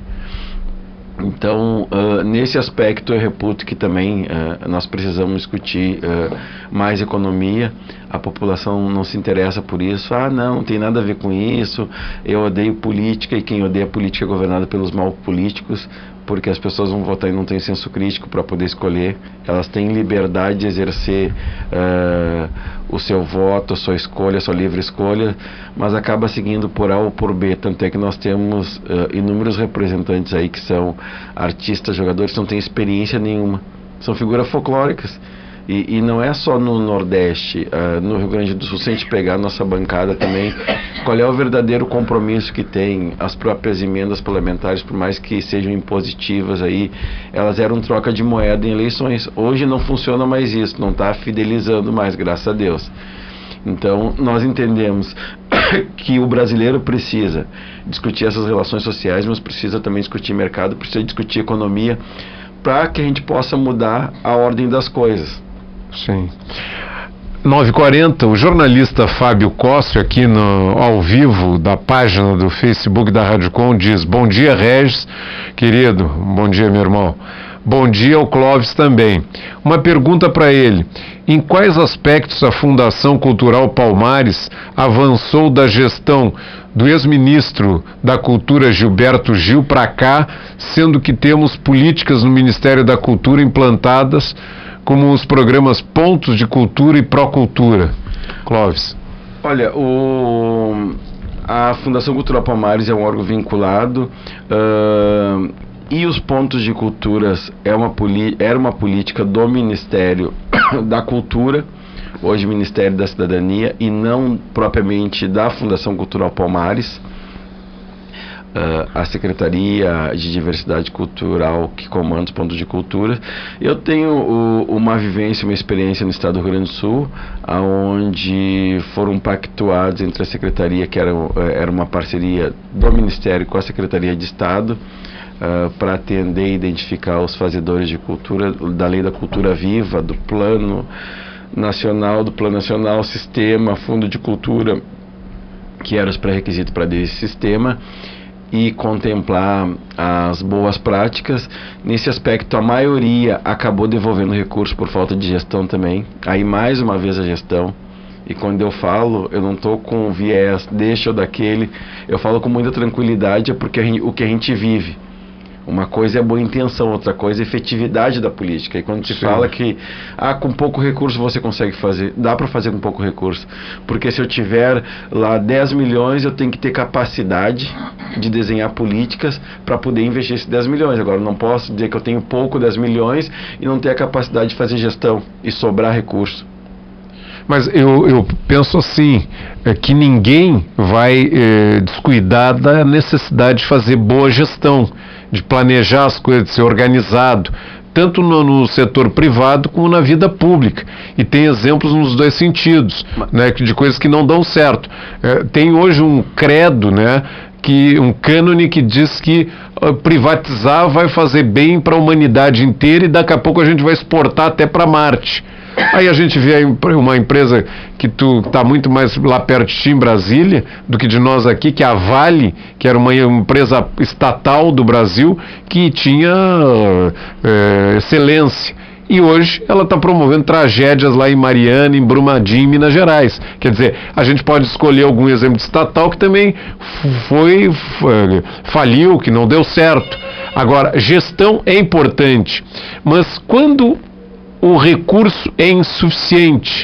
Então, uh, nesse aspecto eu reputo que também uh, nós precisamos discutir uh, mais economia. A população não se interessa por isso. Ah, não, não tem nada a ver com isso, eu odeio política, e quem odeia política é governada pelos mal políticos, porque as pessoas vão votar e não têm senso crítico para poder escolher. Elas têm liberdade de exercer uh, o seu voto, a sua escolha, a sua livre escolha, mas acaba seguindo por A ou por B. Tanto é que nós temos uh, inúmeros representantes aí que são artistas, jogadores que não têm experiência nenhuma, são figuras folclóricas. E, e não é só no Nordeste, uh, no Rio Grande do Sul, se a gente pegar a nossa bancada também, qual é o verdadeiro compromisso que tem as próprias emendas parlamentares, por mais que sejam impositivas aí, elas eram troca de moeda em eleições. Hoje não funciona mais isso, não está fidelizando mais, graças a Deus. Então, nós entendemos que o brasileiro precisa discutir essas relações sociais, mas precisa também discutir mercado, precisa discutir economia, para que a gente possa mudar a ordem das coisas. Sim. nove e quarenta, o jornalista Fábio Costa, aqui no, ao vivo da página do Facebook da Rádio Com, diz: bom dia, Regis, querido, bom dia, meu irmão. Bom dia ao Clóvis também. Uma pergunta para ele: em quais aspectos a Fundação Cultural Palmares avançou da gestão do ex-ministro da Cultura Gilberto Gil para cá, sendo que temos políticas no Ministério da Cultura implantadas, como os programas Pontos de Cultura e Procultura? Clóvis. Olha, o, a Fundação Cultural Palmares é um órgão vinculado, uh, E os pontos de culturas é uma era uma política do Ministério da Cultura, hoje Ministério da Cidadania, e não propriamente da Fundação Cultural Palmares. Uh, a Secretaria de Diversidade Cultural que comanda os pontos de cultura. Eu tenho o, uma vivência, uma experiência no estado do Rio Grande do Sul, onde foram pactuados entre a Secretaria, que era, era uma parceria do Ministério com a Secretaria de Estado, uh, para atender e identificar os fazedores de cultura, da Lei da Cultura Viva, do Plano Nacional, do Plano Nacional, Sistema, Fundo de Cultura, que eram os pré-requisitos para esse sistema, e contemplar as boas práticas. Nesse aspecto, a maioria acabou devolvendo recurso por falta de gestão também. Aí, mais uma vez, a gestão. E quando eu falo, eu não estou com viés, deixa ou daquele, eu falo com muita tranquilidade, é porque a gente, o que a gente vive. Uma coisa é boa intenção, outra coisa é efetividade da política. E quando se Sim. fala que ah, com pouco recurso você consegue fazer, dá para fazer com pouco recurso. Porque se eu tiver lá dez milhões, eu tenho que ter capacidade de desenhar políticas para poder investir esses dez milhões. Agora, eu não posso dizer que eu tenho pouco dez milhões e não ter a capacidade de fazer gestão e sobrar recurso. Mas eu, eu penso assim, é que ninguém vai é, descuidar da necessidade de fazer boa gestão, de planejar as coisas, de ser organizado, tanto no, no setor privado como na vida pública. E tem exemplos nos dois sentidos, né, de coisas que não dão certo. É, tem hoje um credo, né, que, um cânone que diz que uh, privatizar vai fazer bem para a humanidade inteira e daqui a pouco a gente vai exportar até para Marte. Aí a gente vê uma empresa que tu está muito mais lá perto de ti, em Brasília, do que de nós aqui, que é a Vale, que era uma empresa estatal do Brasil, que tinha é, excelência. E hoje ela está promovendo tragédias lá em Mariana, em Brumadinho, em Minas Gerais. Quer dizer, a gente pode escolher algum exemplo de estatal que também foi, foi faliu, que não deu certo. Agora, gestão é importante, mas quando o recurso é insuficiente,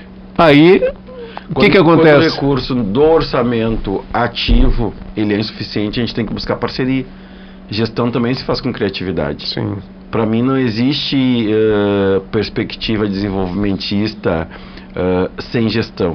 aí o que, que acontece? Quando o recurso do orçamento ativo ele é insuficiente, a gente tem que buscar parceria. Gestão também se faz com criatividade. Sim. Para mim não existe uh, perspectiva desenvolvimentista uh, sem gestão.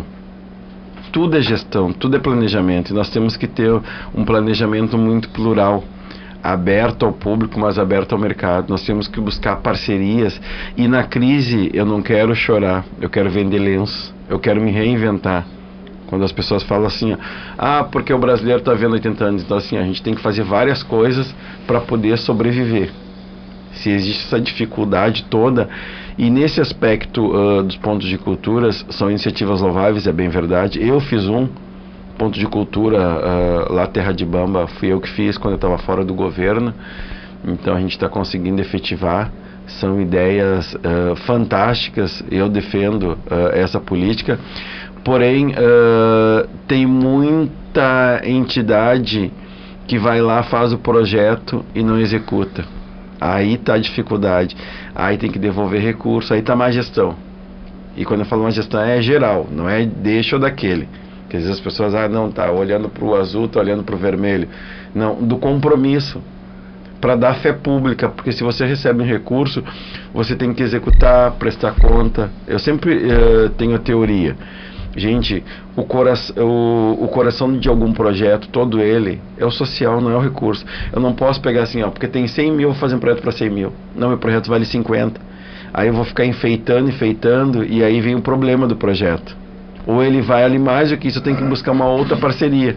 Tudo é gestão, tudo é planejamento, e nós temos que ter um planejamento muito plural, aberto ao público, mas aberto ao mercado. Nós temos que buscar parcerias, e na crise eu não quero chorar, eu quero vender lenço, eu quero me reinventar. Quando as pessoas falam assim, ah, porque o brasileiro está vendo oitenta anos, então assim, a gente tem que fazer várias coisas para poder sobreviver. Se existe essa dificuldade toda, e nesse aspecto uh, dos pontos de culturas, são iniciativas louváveis, é bem verdade. Eu fiz um ponto de cultura uh, lá Terra de Bamba, fui eu que fiz quando eu estava fora do governo, então a gente está conseguindo efetivar. São ideias uh, fantásticas, eu defendo uh, essa política, porém uh, tem muita entidade que vai lá, faz o projeto e não executa. Aí está a dificuldade, aí tem que devolver recurso, aí está má gestão. E quando eu falo má gestão é geral, não é deixa ou daquele. Porque às vezes as pessoas, ah não, tá olhando para o azul, tá olhando para o vermelho. Não, do compromisso, para dar fé pública, porque se você recebe um recurso, você tem que executar, prestar conta. Eu sempre uh, tenho a teoria. Gente, o, cora o, o coração de algum projeto, todo ele, é o social, não é o recurso. Eu não posso pegar assim, ó, porque tem cem mil, eu vou fazer um projeto para cem mil. Não, meu projeto vale cinquenta. Aí eu vou ficar enfeitando, enfeitando, e aí vem o problema do projeto. Ou ele vai ali mais do que isso, eu tenho que buscar uma outra parceria.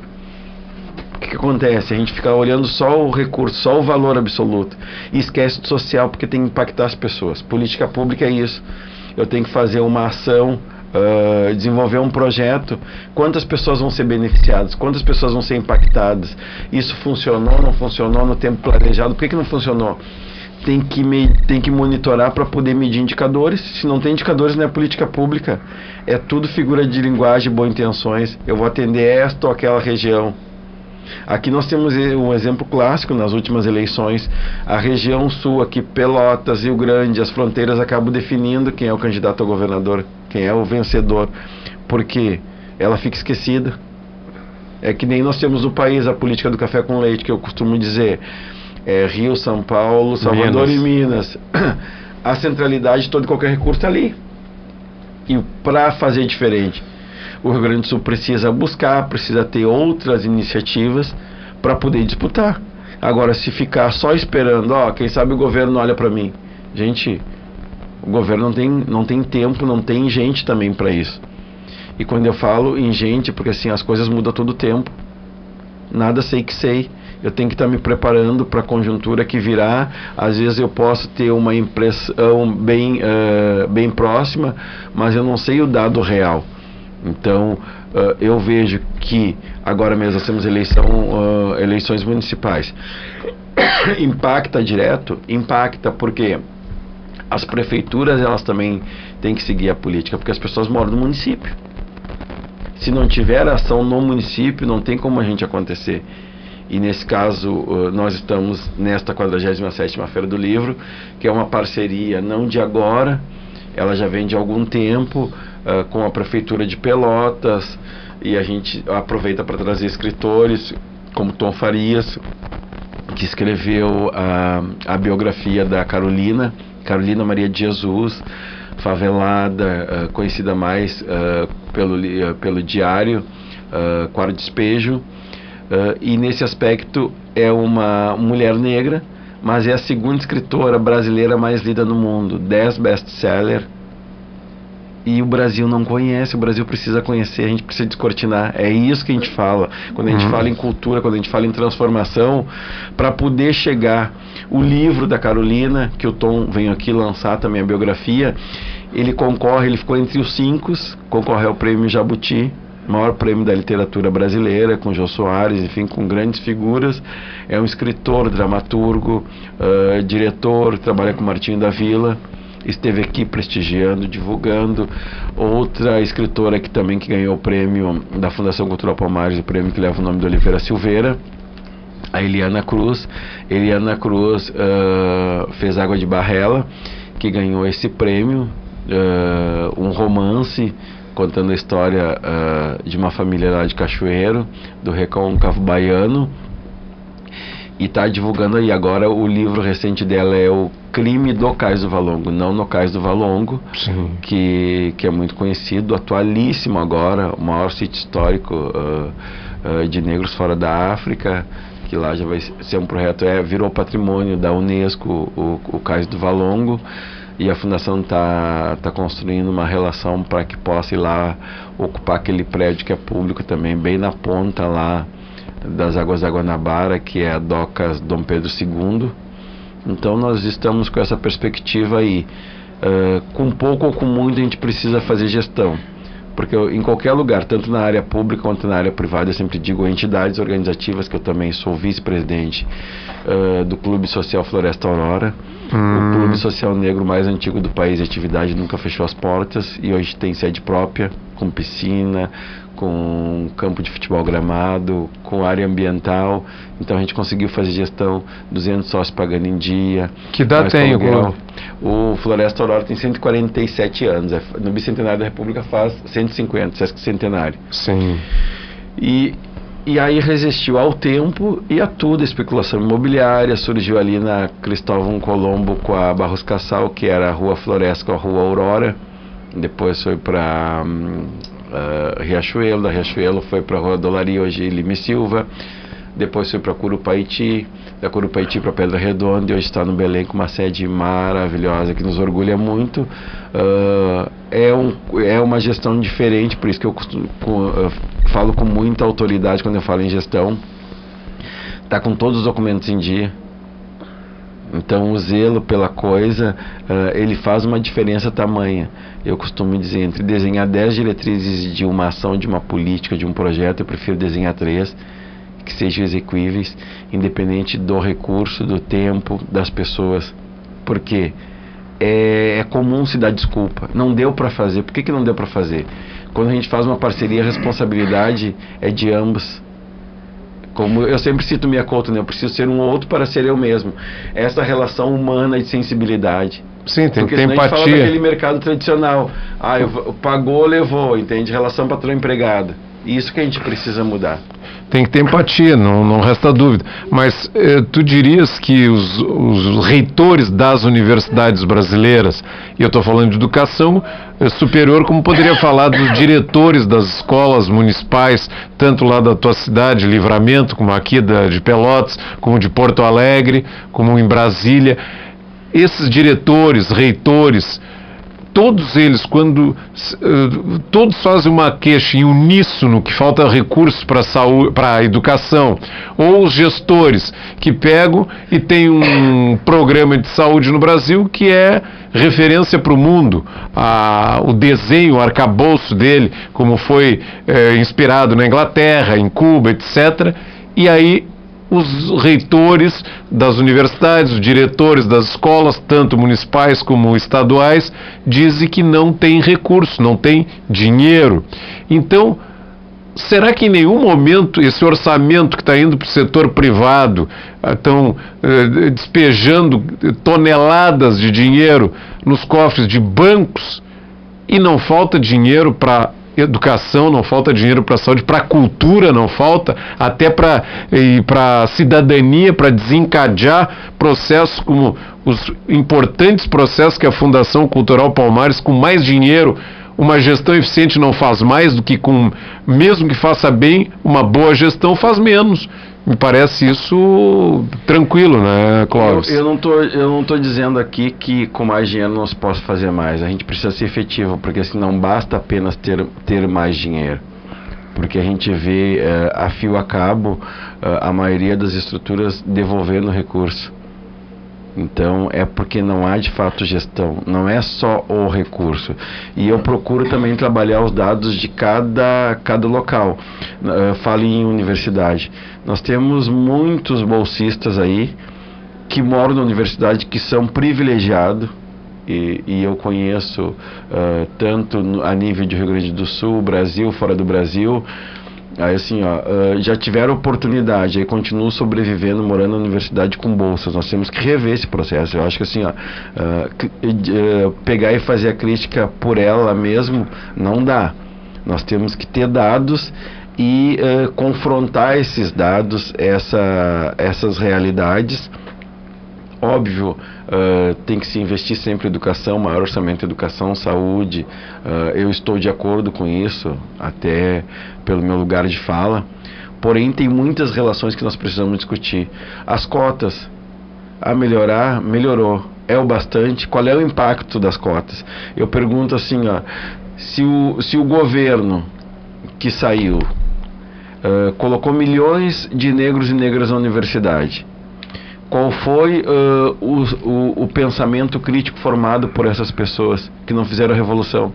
O que, que acontece? A gente fica olhando só o recurso, só o valor absoluto, e esquece do social, porque tem que impactar as pessoas. Política pública é isso. Eu tenho que fazer uma ação, Uh, desenvolver um projeto, quantas pessoas vão ser beneficiadas, quantas pessoas vão ser impactadas, isso funcionou, não funcionou no tempo planejado, por que, que não funcionou? Tem que, me, tem que monitorar para poder medir indicadores. Se não tem indicadores, não é política pública, é tudo figura de linguagem, boas intenções, eu vou atender esta ou aquela região. Aqui nós temos um exemplo clássico nas últimas eleições, a região sul aqui, Pelotas, Rio Grande, as fronteiras acabam definindo quem é o candidato a governador, quem é o vencedor, porque ela fica esquecida. É que nem nós temos no país a política do café com leite, que eu costumo dizer, é Rio, São Paulo, Salvador Minas. e Minas. A centralidade de todo e qualquer recurso está ali. E para fazer diferente, o Rio Grande do Sul precisa buscar, precisa ter outras iniciativas para poder disputar. Agora, se ficar só esperando, ó, quem sabe o governo olha para mim. Gente, o governo não tem, não tem tempo, não tem gente também para isso. E quando eu falo em gente, porque assim, as coisas mudam todo o tempo. Nada sei que sei. Eu tenho que estar me preparando para a conjuntura que virá. Às vezes eu posso ter uma impressão bem, uh, bem próxima, mas eu não sei o dado real. Então, uh, eu vejo que agora mesmo nós temos eleição, uh, eleições municipais. Impacta direto? Impacta porque as prefeituras, elas também têm que seguir a política, porque as pessoas moram no município. Se não tiver ação no município, não tem como a gente acontecer. E nesse caso, uh, nós estamos nesta quadragésima sétima Feira do Livro, que é uma parceria não de agora, ela já vem de algum tempo, uh, com a Prefeitura de Pelotas, e a gente aproveita para trazer escritores, como Tom Farias, que escreveu a, a biografia da Carolina, Carolina Maria de Jesus, favelada, uh, conhecida mais uh, pelo, uh, pelo diário, uh, Quarto Despejo. Uh, e nesse aspecto é uma mulher negra, mas é a segunda escritora brasileira mais lida no mundo, dez best-seller, e o Brasil não conhece, o Brasil precisa conhecer, a gente precisa descortinar, é isso que a gente fala, quando a gente uhum. fala em cultura, quando a gente fala em transformação, para poder chegar, o livro da Carolina, que o Tom veio aqui lançar também a biografia, ele concorre, ele ficou entre os cinco, concorre ao prêmio Jabuti, maior prêmio da literatura brasileira, com Jô Soares, enfim, com grandes figuras. É um escritor, dramaturgo, uh, diretor, trabalha com Martinho da Vila, esteve aqui prestigiando, divulgando. Outra escritora que também que ganhou o prêmio da Fundação Cultural Palmares, o prêmio que leva o nome de Oliveira Silveira, a Eliana Cruz. Eliana Cruz uh, fez Água de Barrela, que ganhou esse prêmio, uh, um romance contando a história uh, de uma família lá de Cachoeiro, do Recôncavo Baiano, e está divulgando aí agora o livro recente dela, é o Crime do Cais do Valongo, não no Cais do Valongo, que, que é muito conhecido, atualíssimo agora, o maior sítio histórico uh, uh, de negros fora da África, que lá já vai ser um projeto, é, virou patrimônio da Unesco, o, o Cais do Valongo, e a fundação está tá construindo uma relação para que possa ir lá ocupar aquele prédio que é público também, bem na ponta lá das Águas da Guanabara, que é a Docas Dom Pedro segundo. Então nós estamos com essa perspectiva aí. Uh, com pouco ou com muito a gente precisa fazer gestão, porque eu, em qualquer lugar, tanto na área pública quanto na área privada, eu sempre digo entidades organizativas, que eu também sou vice-presidente uh, do Clube Social Floresta Aurora, hum. o Clube Social Negro mais antigo do país, a atividade nunca fechou as portas, e hoje tem sede própria, com piscina, com campo de futebol gramado, com área ambiental. Então a gente conseguiu fazer gestão, duzentos sócios pagando em dia. Que idade tem o clube? O Floresta Aurora tem cento e quarenta e sete anos, no Bicentenário da República faz cento e cinquenta, Sesc Centenário. Sim. E, e aí resistiu ao tempo e a tudo, a especulação imobiliária, surgiu ali na Cristóvão Colombo com a Barros Cassal, que era a Rua Floresta com a Rua Aurora, depois foi para hum, uh, Riachuelo, da Riachuelo foi para a Rua Dolaria, hoje Lime Silva, depois foi para Curupaiti, da Curupaiti para Pedra Redonda, e hoje está no Belém com uma sede maravilhosa que nos orgulha muito. Uh, é, um, é uma gestão diferente, por isso que eu costumo, com, uh, falo com muita autoridade quando eu falo em gestão. Está com todos os documentos em dia. Então o zelo pela coisa, uh, ele faz uma diferença tamanha. Eu costumo dizer, entre desenhar dez diretrizes de uma ação, de uma política, de um projeto, eu prefiro desenhar três, que sejam execuíveis, independente do recurso, do tempo, das pessoas. Porque é, é comum se dar desculpa. Não deu para fazer. Por que, que não deu para fazer? Quando a gente faz uma parceria, a responsabilidade é de ambos. Como eu sempre cito minha conta, né? Eu preciso ser um outro para ser eu mesmo. Essa relação humana de sensibilidade. Sim, tem que ter empatia. empatia. Fala daquele mercado tradicional. Ah, eu, pagou, levou, entende? Relação patrão-empregado. Isso que a gente precisa mudar. Tem que ter empatia, não, não resta dúvida. Mas eh, tu dirias que os, os reitores das universidades brasileiras, e eu estou falando de educação eh, superior, como poderia falar dos diretores das escolas municipais, tanto lá da tua cidade, Livramento, como aqui da, de Pelotas, como de Porto Alegre, como em Brasília. Esses diretores, reitores, todos eles, quando uh, todos fazem uma queixa em uníssono que falta recursos para saúde, para a educação, ou os gestores que pegam e tem um programa de saúde no Brasil que é referência para o mundo, a, o desenho, o arcabouço dele, como foi eh, inspirado na Inglaterra, em Cuba, etcétera. E aí os reitores das universidades, os diretores das escolas, tanto municipais como estaduais, dizem que não tem recurso, não tem dinheiro. Então, será que em nenhum momento esse orçamento que está indo para o setor privado, estão eh, despejando toneladas de dinheiro nos cofres de bancos e não falta dinheiro para educação, não falta dinheiro para a saúde, para a cultura não falta, até para a cidadania, para desencadear processos como os importantes processos que a Fundação Cultural Palmares, com mais dinheiro, uma gestão eficiente não faz mais do que com, mesmo que faça bem, uma boa gestão faz menos. Me parece isso tranquilo, né, Clóvis? Eu, eu não tô, eu não tô dizendo aqui que com mais dinheiro não se possa fazer mais. A gente precisa ser efetivo, porque assim, não basta apenas ter, ter mais dinheiro. Porque a gente vê uh, a fio a cabo uh, a maioria das estruturas devolvendo recurso. Então é porque não há de fato gestão, não é só o recurso. E eu procuro também trabalhar os dados de cada, cada local. Uh, falo em universidade. Nós temos muitos bolsistas aí que moram na universidade, que são privilegiados, e, e eu conheço uh, tanto no, a nível de Rio Grande do Sul, Brasil, fora do Brasil. Aí assim, ó, uh, já tiveram oportunidade, aí continuam sobrevivendo, morando na universidade com bolsas. Nós temos que rever esse processo. Eu acho que assim, ó, uh, uh, pegar e fazer a crítica por ela mesmo não dá. Nós temos que ter dados e uh, confrontar esses dados, essa, essas realidades. Óbvio, uh, tem que se investir sempre em educação, maior orçamento em educação, saúde. Uh, eu estou de acordo com isso, até pelo meu lugar de fala. Porém, tem muitas relações que nós precisamos discutir. As cotas, a melhorar, melhorou. É o bastante? Qual é o impacto das cotas? Eu pergunto assim, ó, se o, se o governo que saiu uh, colocou milhões de negros e negras na universidade, qual foi uh, o, o, o pensamento crítico formado por essas pessoas que não fizeram a revolução?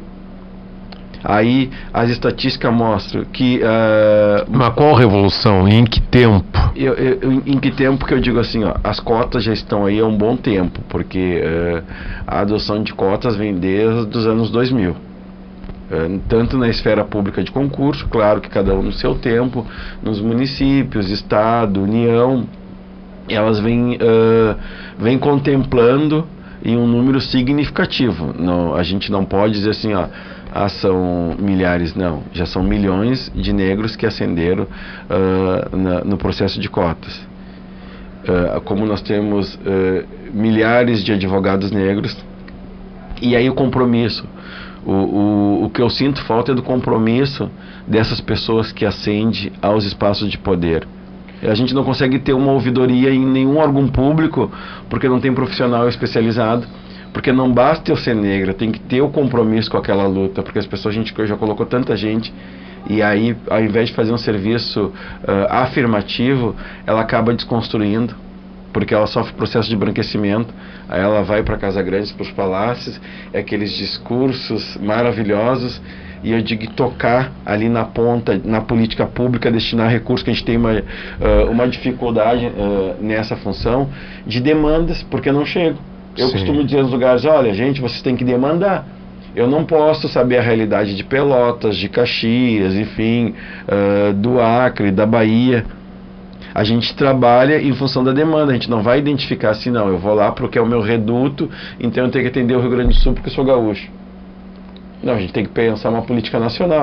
Aí as estatísticas mostram que... Uh, Mas qual revolução? Em que tempo? Eu, eu, em que tempo que eu digo assim, ó, as cotas já estão aí há um bom tempo, porque uh, a adoção de cotas vem desde os anos dois mil. Uh, tanto na esfera pública de concurso, claro que cada um no seu tempo, nos municípios, estado, união, elas vêm, uh, vêm contemplando em um número significativo. Não, a gente não pode dizer assim, ó, ah, são milhares, não, já são milhões de negros que ascenderam uh, na, no processo de cotas. Uh, como nós temos uh, milhares de advogados negros, e aí o compromisso. O, o, o que eu sinto falta é do compromisso dessas pessoas que ascendem aos espaços de poder. A gente não consegue ter uma ouvidoria em nenhum órgão público porque não tem profissional especializado, porque não basta eu ser negra, tem que ter o compromisso com aquela luta, porque as pessoas, a gente já colocou tanta gente, e aí ao invés de fazer um serviço uh, afirmativo, ela acaba desconstruindo, porque ela sofre processo de embranquecimento. Aí ela vai para Casa Grande, para os palácios, é aqueles discursos maravilhosos, e eu digo tocar ali na ponta, na política pública, destinar recursos, que a gente tem uma, uh, uma dificuldade uh, nessa função de demandas, porque não chego. Eu Sim. costumo dizer nos lugares, olha gente, vocês têm que demandar. Eu não posso saber a realidade de Pelotas, de Caxias, enfim, uh, do Acre, da Bahia. A gente trabalha em função da demanda, a gente não vai identificar assim, não, eu vou lá porque é o meu reduto, então eu tenho que atender o Rio Grande do Sul porque eu sou gaúcho. Não, a gente tem que pensar uma política nacional.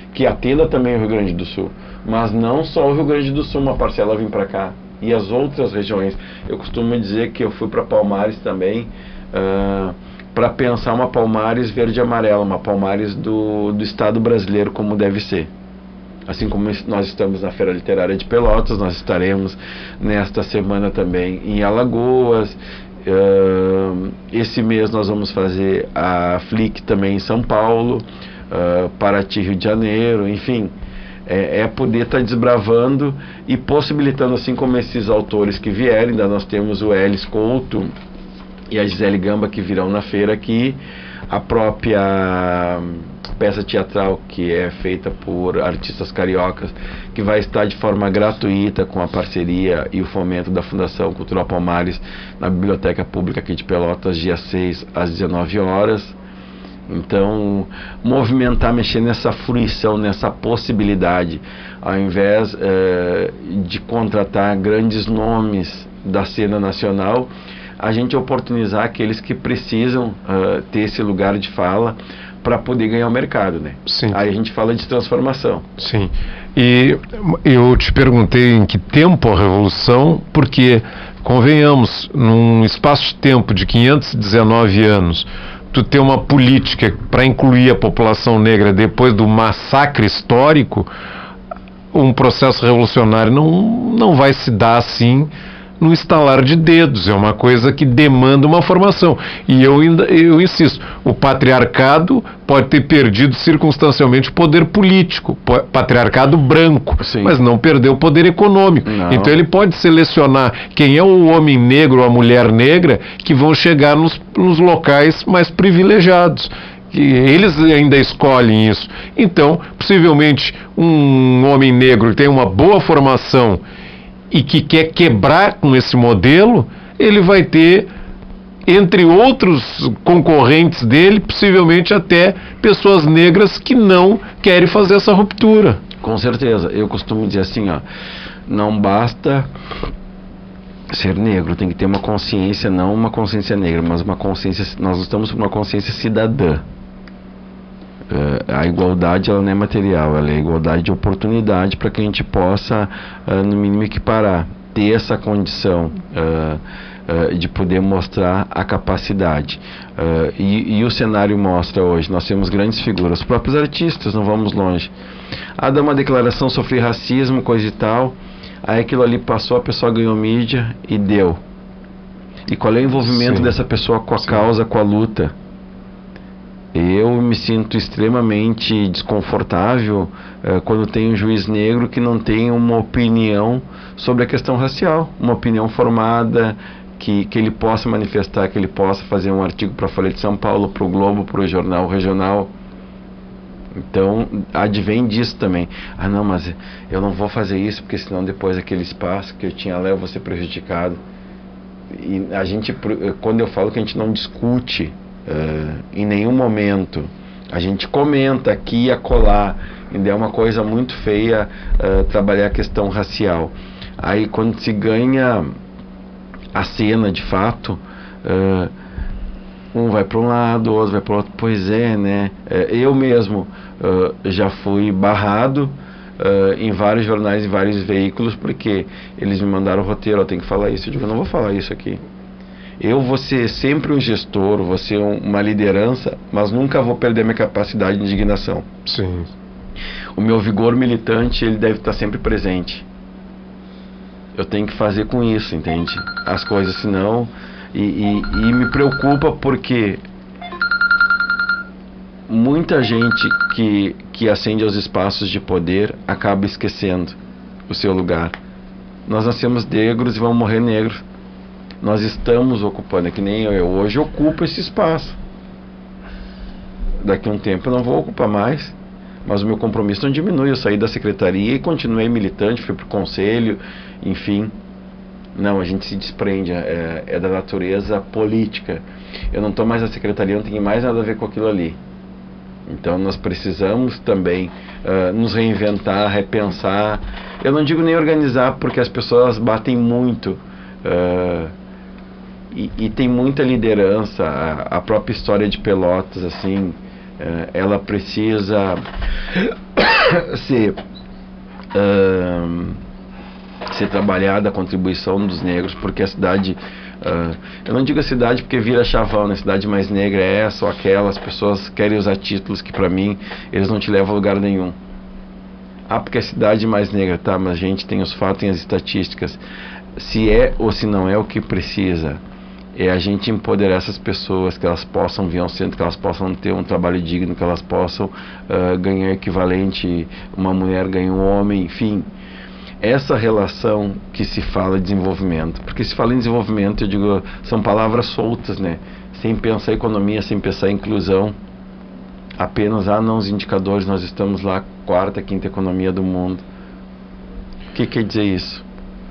que atenda também o Rio Grande do Sul, mas não só o Rio Grande do Sul, uma parcela vem para cá, e as outras regiões. Eu costumo dizer que eu fui para Palmares também, uh, para pensar uma Palmares verde e amarela, uma Palmares do, do Estado brasileiro como deve ser. Assim como nós estamos na Feira Literária de Pelotas, nós estaremos nesta semana também em Alagoas. Uh, esse mês nós vamos fazer a Flick também em São Paulo, uh, Paraty, Rio de Janeiro, enfim. É, é poder estar tá desbravando e possibilitando, assim como esses autores que vierem. Ainda nós temos o Elis Couto e a Gisele Gamba que virão na feira aqui, a própria peça teatral que é feita por artistas cariocas, que vai estar de forma gratuita com a parceria e o fomento da Fundação Cultural Palmares na Biblioteca Pública aqui de Pelotas, dia seis às dezenove horas. Então, movimentar, mexer nessa fruição, nessa possibilidade, ao invés eh, de contratar grandes nomes da cena nacional, a gente oportunizar aqueles que precisam uh, ter esse lugar de fala para poder ganhar o mercado, né? Sim. Aí a gente fala de transformação. Sim. E eu te perguntei em que tempo a revolução, porque, convenhamos, num espaço de tempo de quinhentos e dezenove anos, tu ter uma política para incluir a população negra depois do massacre histórico, um processo revolucionário não, não vai se dar assim no estalar de dedos. É uma coisa que demanda uma formação. E eu, ainda, eu insisto, o patriarcado pode ter perdido circunstancialmente o poder político, patriarcado branco, Sim. mas não perdeu o poder econômico. Não. Então ele pode selecionar quem é o homem negro ou a mulher negra que vão chegar nos, nos locais mais privilegiados. Que eles ainda escolhem isso. Então, possivelmente, um homem negro que tem uma boa formação e que quer quebrar com esse modelo, ele vai ter, entre outros concorrentes dele, possivelmente até pessoas negras que não querem fazer essa ruptura. Com certeza. Eu costumo dizer assim, ó, não basta ser negro, tem que ter uma consciência, não uma consciência negra, mas uma consciência, nós estamos com uma consciência cidadã. Uh, a igualdade ela não é material, ela é igualdade de oportunidade para que a gente possa, uh, no mínimo, equiparar, ter essa condição uh, uh, de poder mostrar a capacidade. Uh, e, e o cenário mostra hoje, nós temos grandes figuras, os próprios artistas, não vamos longe. Ah, dá uma declaração, sofri racismo, coisa e tal, aí aquilo ali passou, a pessoa ganhou mídia e deu. E qual é o envolvimento Sim. dessa pessoa com a Sim. causa, com a luta? Eu me sinto extremamente desconfortável uh, quando tem um juiz negro que não tem uma opinião sobre a questão racial, uma opinião formada, que, que ele possa manifestar, que ele possa fazer um artigo para a Folha de São Paulo, para o Globo, para o Jornal Regional. Então, advém disso também. Ah, não, mas eu não vou fazer isso, porque senão depois aquele espaço que eu tinha lá eu vou ser prejudicado. E a gente, quando eu falo que a gente não discute, Uh, em nenhum momento, a gente comenta aqui e acolá, ainda é uma coisa muito feia uh, trabalhar a questão racial. Aí quando se ganha a cena de fato, uh, um vai para um lado, o outro vai para o outro. Pois é, né? Uh, eu mesmo uh, já fui barrado uh, em vários jornais, em vários veículos, porque eles me mandaram o roteiro, eu tenho que falar isso. Eu digo, eu não vou falar isso aqui. Eu vou ser sempre um gestor, vou ser um, uma liderança, mas nunca vou perder minha capacidade de indignação. Sim. O meu vigor militante, ele deve estar sempre presente. Eu tenho que fazer com isso, entende? As coisas, senão... E, e, e me preocupa porque muita gente que, que ascende aos espaços de poder acaba esquecendo o seu lugar. Nós nascemos negros e vamos morrer negros. Nós estamos ocupando, é que nem eu, eu hoje ocupo esse espaço. Daqui a um tempo eu não vou ocupar mais, mas o meu compromisso não diminui. Eu saí da secretaria e continuei militante, fui para o conselho, enfim. Não, a gente se desprende, é, é da natureza política. Eu não estou mais na secretaria, não tenho mais nada a ver com aquilo ali. Então nós precisamos também uh, nos reinventar, repensar. Eu não digo nem organizar, porque as pessoas batem muito. Uh, E, e tem muita liderança. A, a própria história de Pelotas, assim, uh, ela precisa ser, uh, ser trabalhada a contribuição dos negros, porque a cidade, uh, eu não digo a cidade porque vira chavão, né? A cidade mais negra é essa ou aquela, as pessoas querem usar títulos que para mim eles não te levam a lugar nenhum. Ah, porque a cidade mais negra, tá, mas a gente tem os fatos e as estatísticas. Se é ou se não é o que precisa, é a gente empoderar essas pessoas, que elas possam vir ao centro, que elas possam ter um trabalho digno, que elas possam uh, ganhar equivalente, uma mulher ganha um homem, enfim. Essa relação que se fala de desenvolvimento, porque se fala em desenvolvimento, eu digo, são palavras soltas, né? Sem pensar em economia, sem pensar em inclusão, apenas, ah, não, os indicadores, nós estamos lá, quarta, quinta economia do mundo. O que quer dizer isso?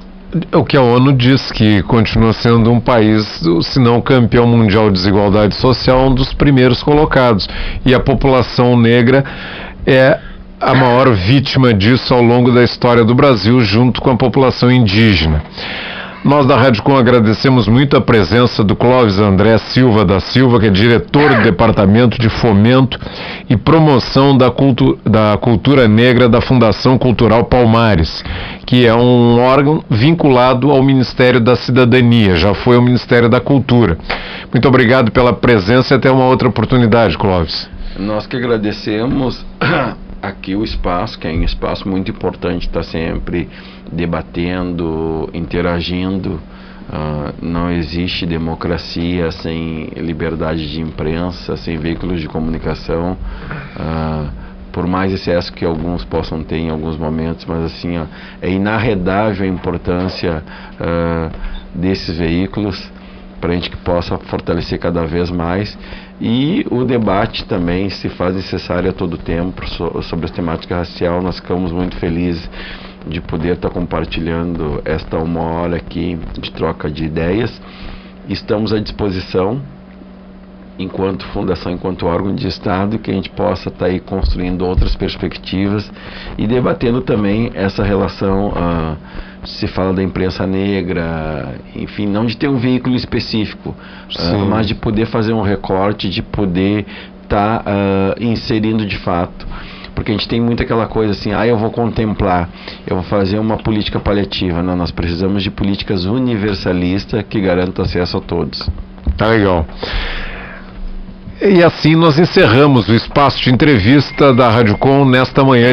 O que a ONU diz, que continua sendo um país, se não campeão mundial de desigualdade social, um dos primeiros colocados. E a população negra é a maior vítima disso ao longo da história do Brasil, junto com a população indígena. Nós da Rádio Com agradecemos muito a presença do Clóvis André Silva da Silva, que é diretor do Departamento de Fomento e Promoção da, Cultu- da Cultura Negra da Fundação Cultural Palmares, que é um órgão vinculado ao Ministério da Cidadania, já foi ao Ministério da Cultura. Muito obrigado pela presença e até uma outra oportunidade, Clóvis. Nós que agradecemos aqui o espaço, que é um espaço muito importante, está sempre debatendo, interagindo. Uh, não existe democracia sem liberdade de imprensa, sem veículos de comunicação, uh, por mais excesso que alguns possam ter em alguns momentos, mas assim, ó, é inarredável a importância uh, desses veículos para a gente que possa fortalecer cada vez mais. E o debate também se faz necessário a todo tempo so, sobre a temática racial. Nós ficamos muito felizes de poder estar compartilhando esta uma hora aqui de troca de ideias. Estamos à disposição, enquanto fundação, enquanto órgão de Estado, que a gente possa estar aí construindo outras perspectivas e debatendo também essa relação, uh, se fala da imprensa negra, enfim, não de ter um veículo específico, uh, mas de poder fazer um recorte, de poder estar tá, uh, inserindo de fato. Porque a gente tem muito aquela coisa assim, ah, eu vou contemplar, eu vou fazer uma política paliativa. Não, nós precisamos de políticas universalistas que garantam acesso a todos. Tá legal. E assim nós encerramos o espaço de entrevista da Rádio Com nesta manhã.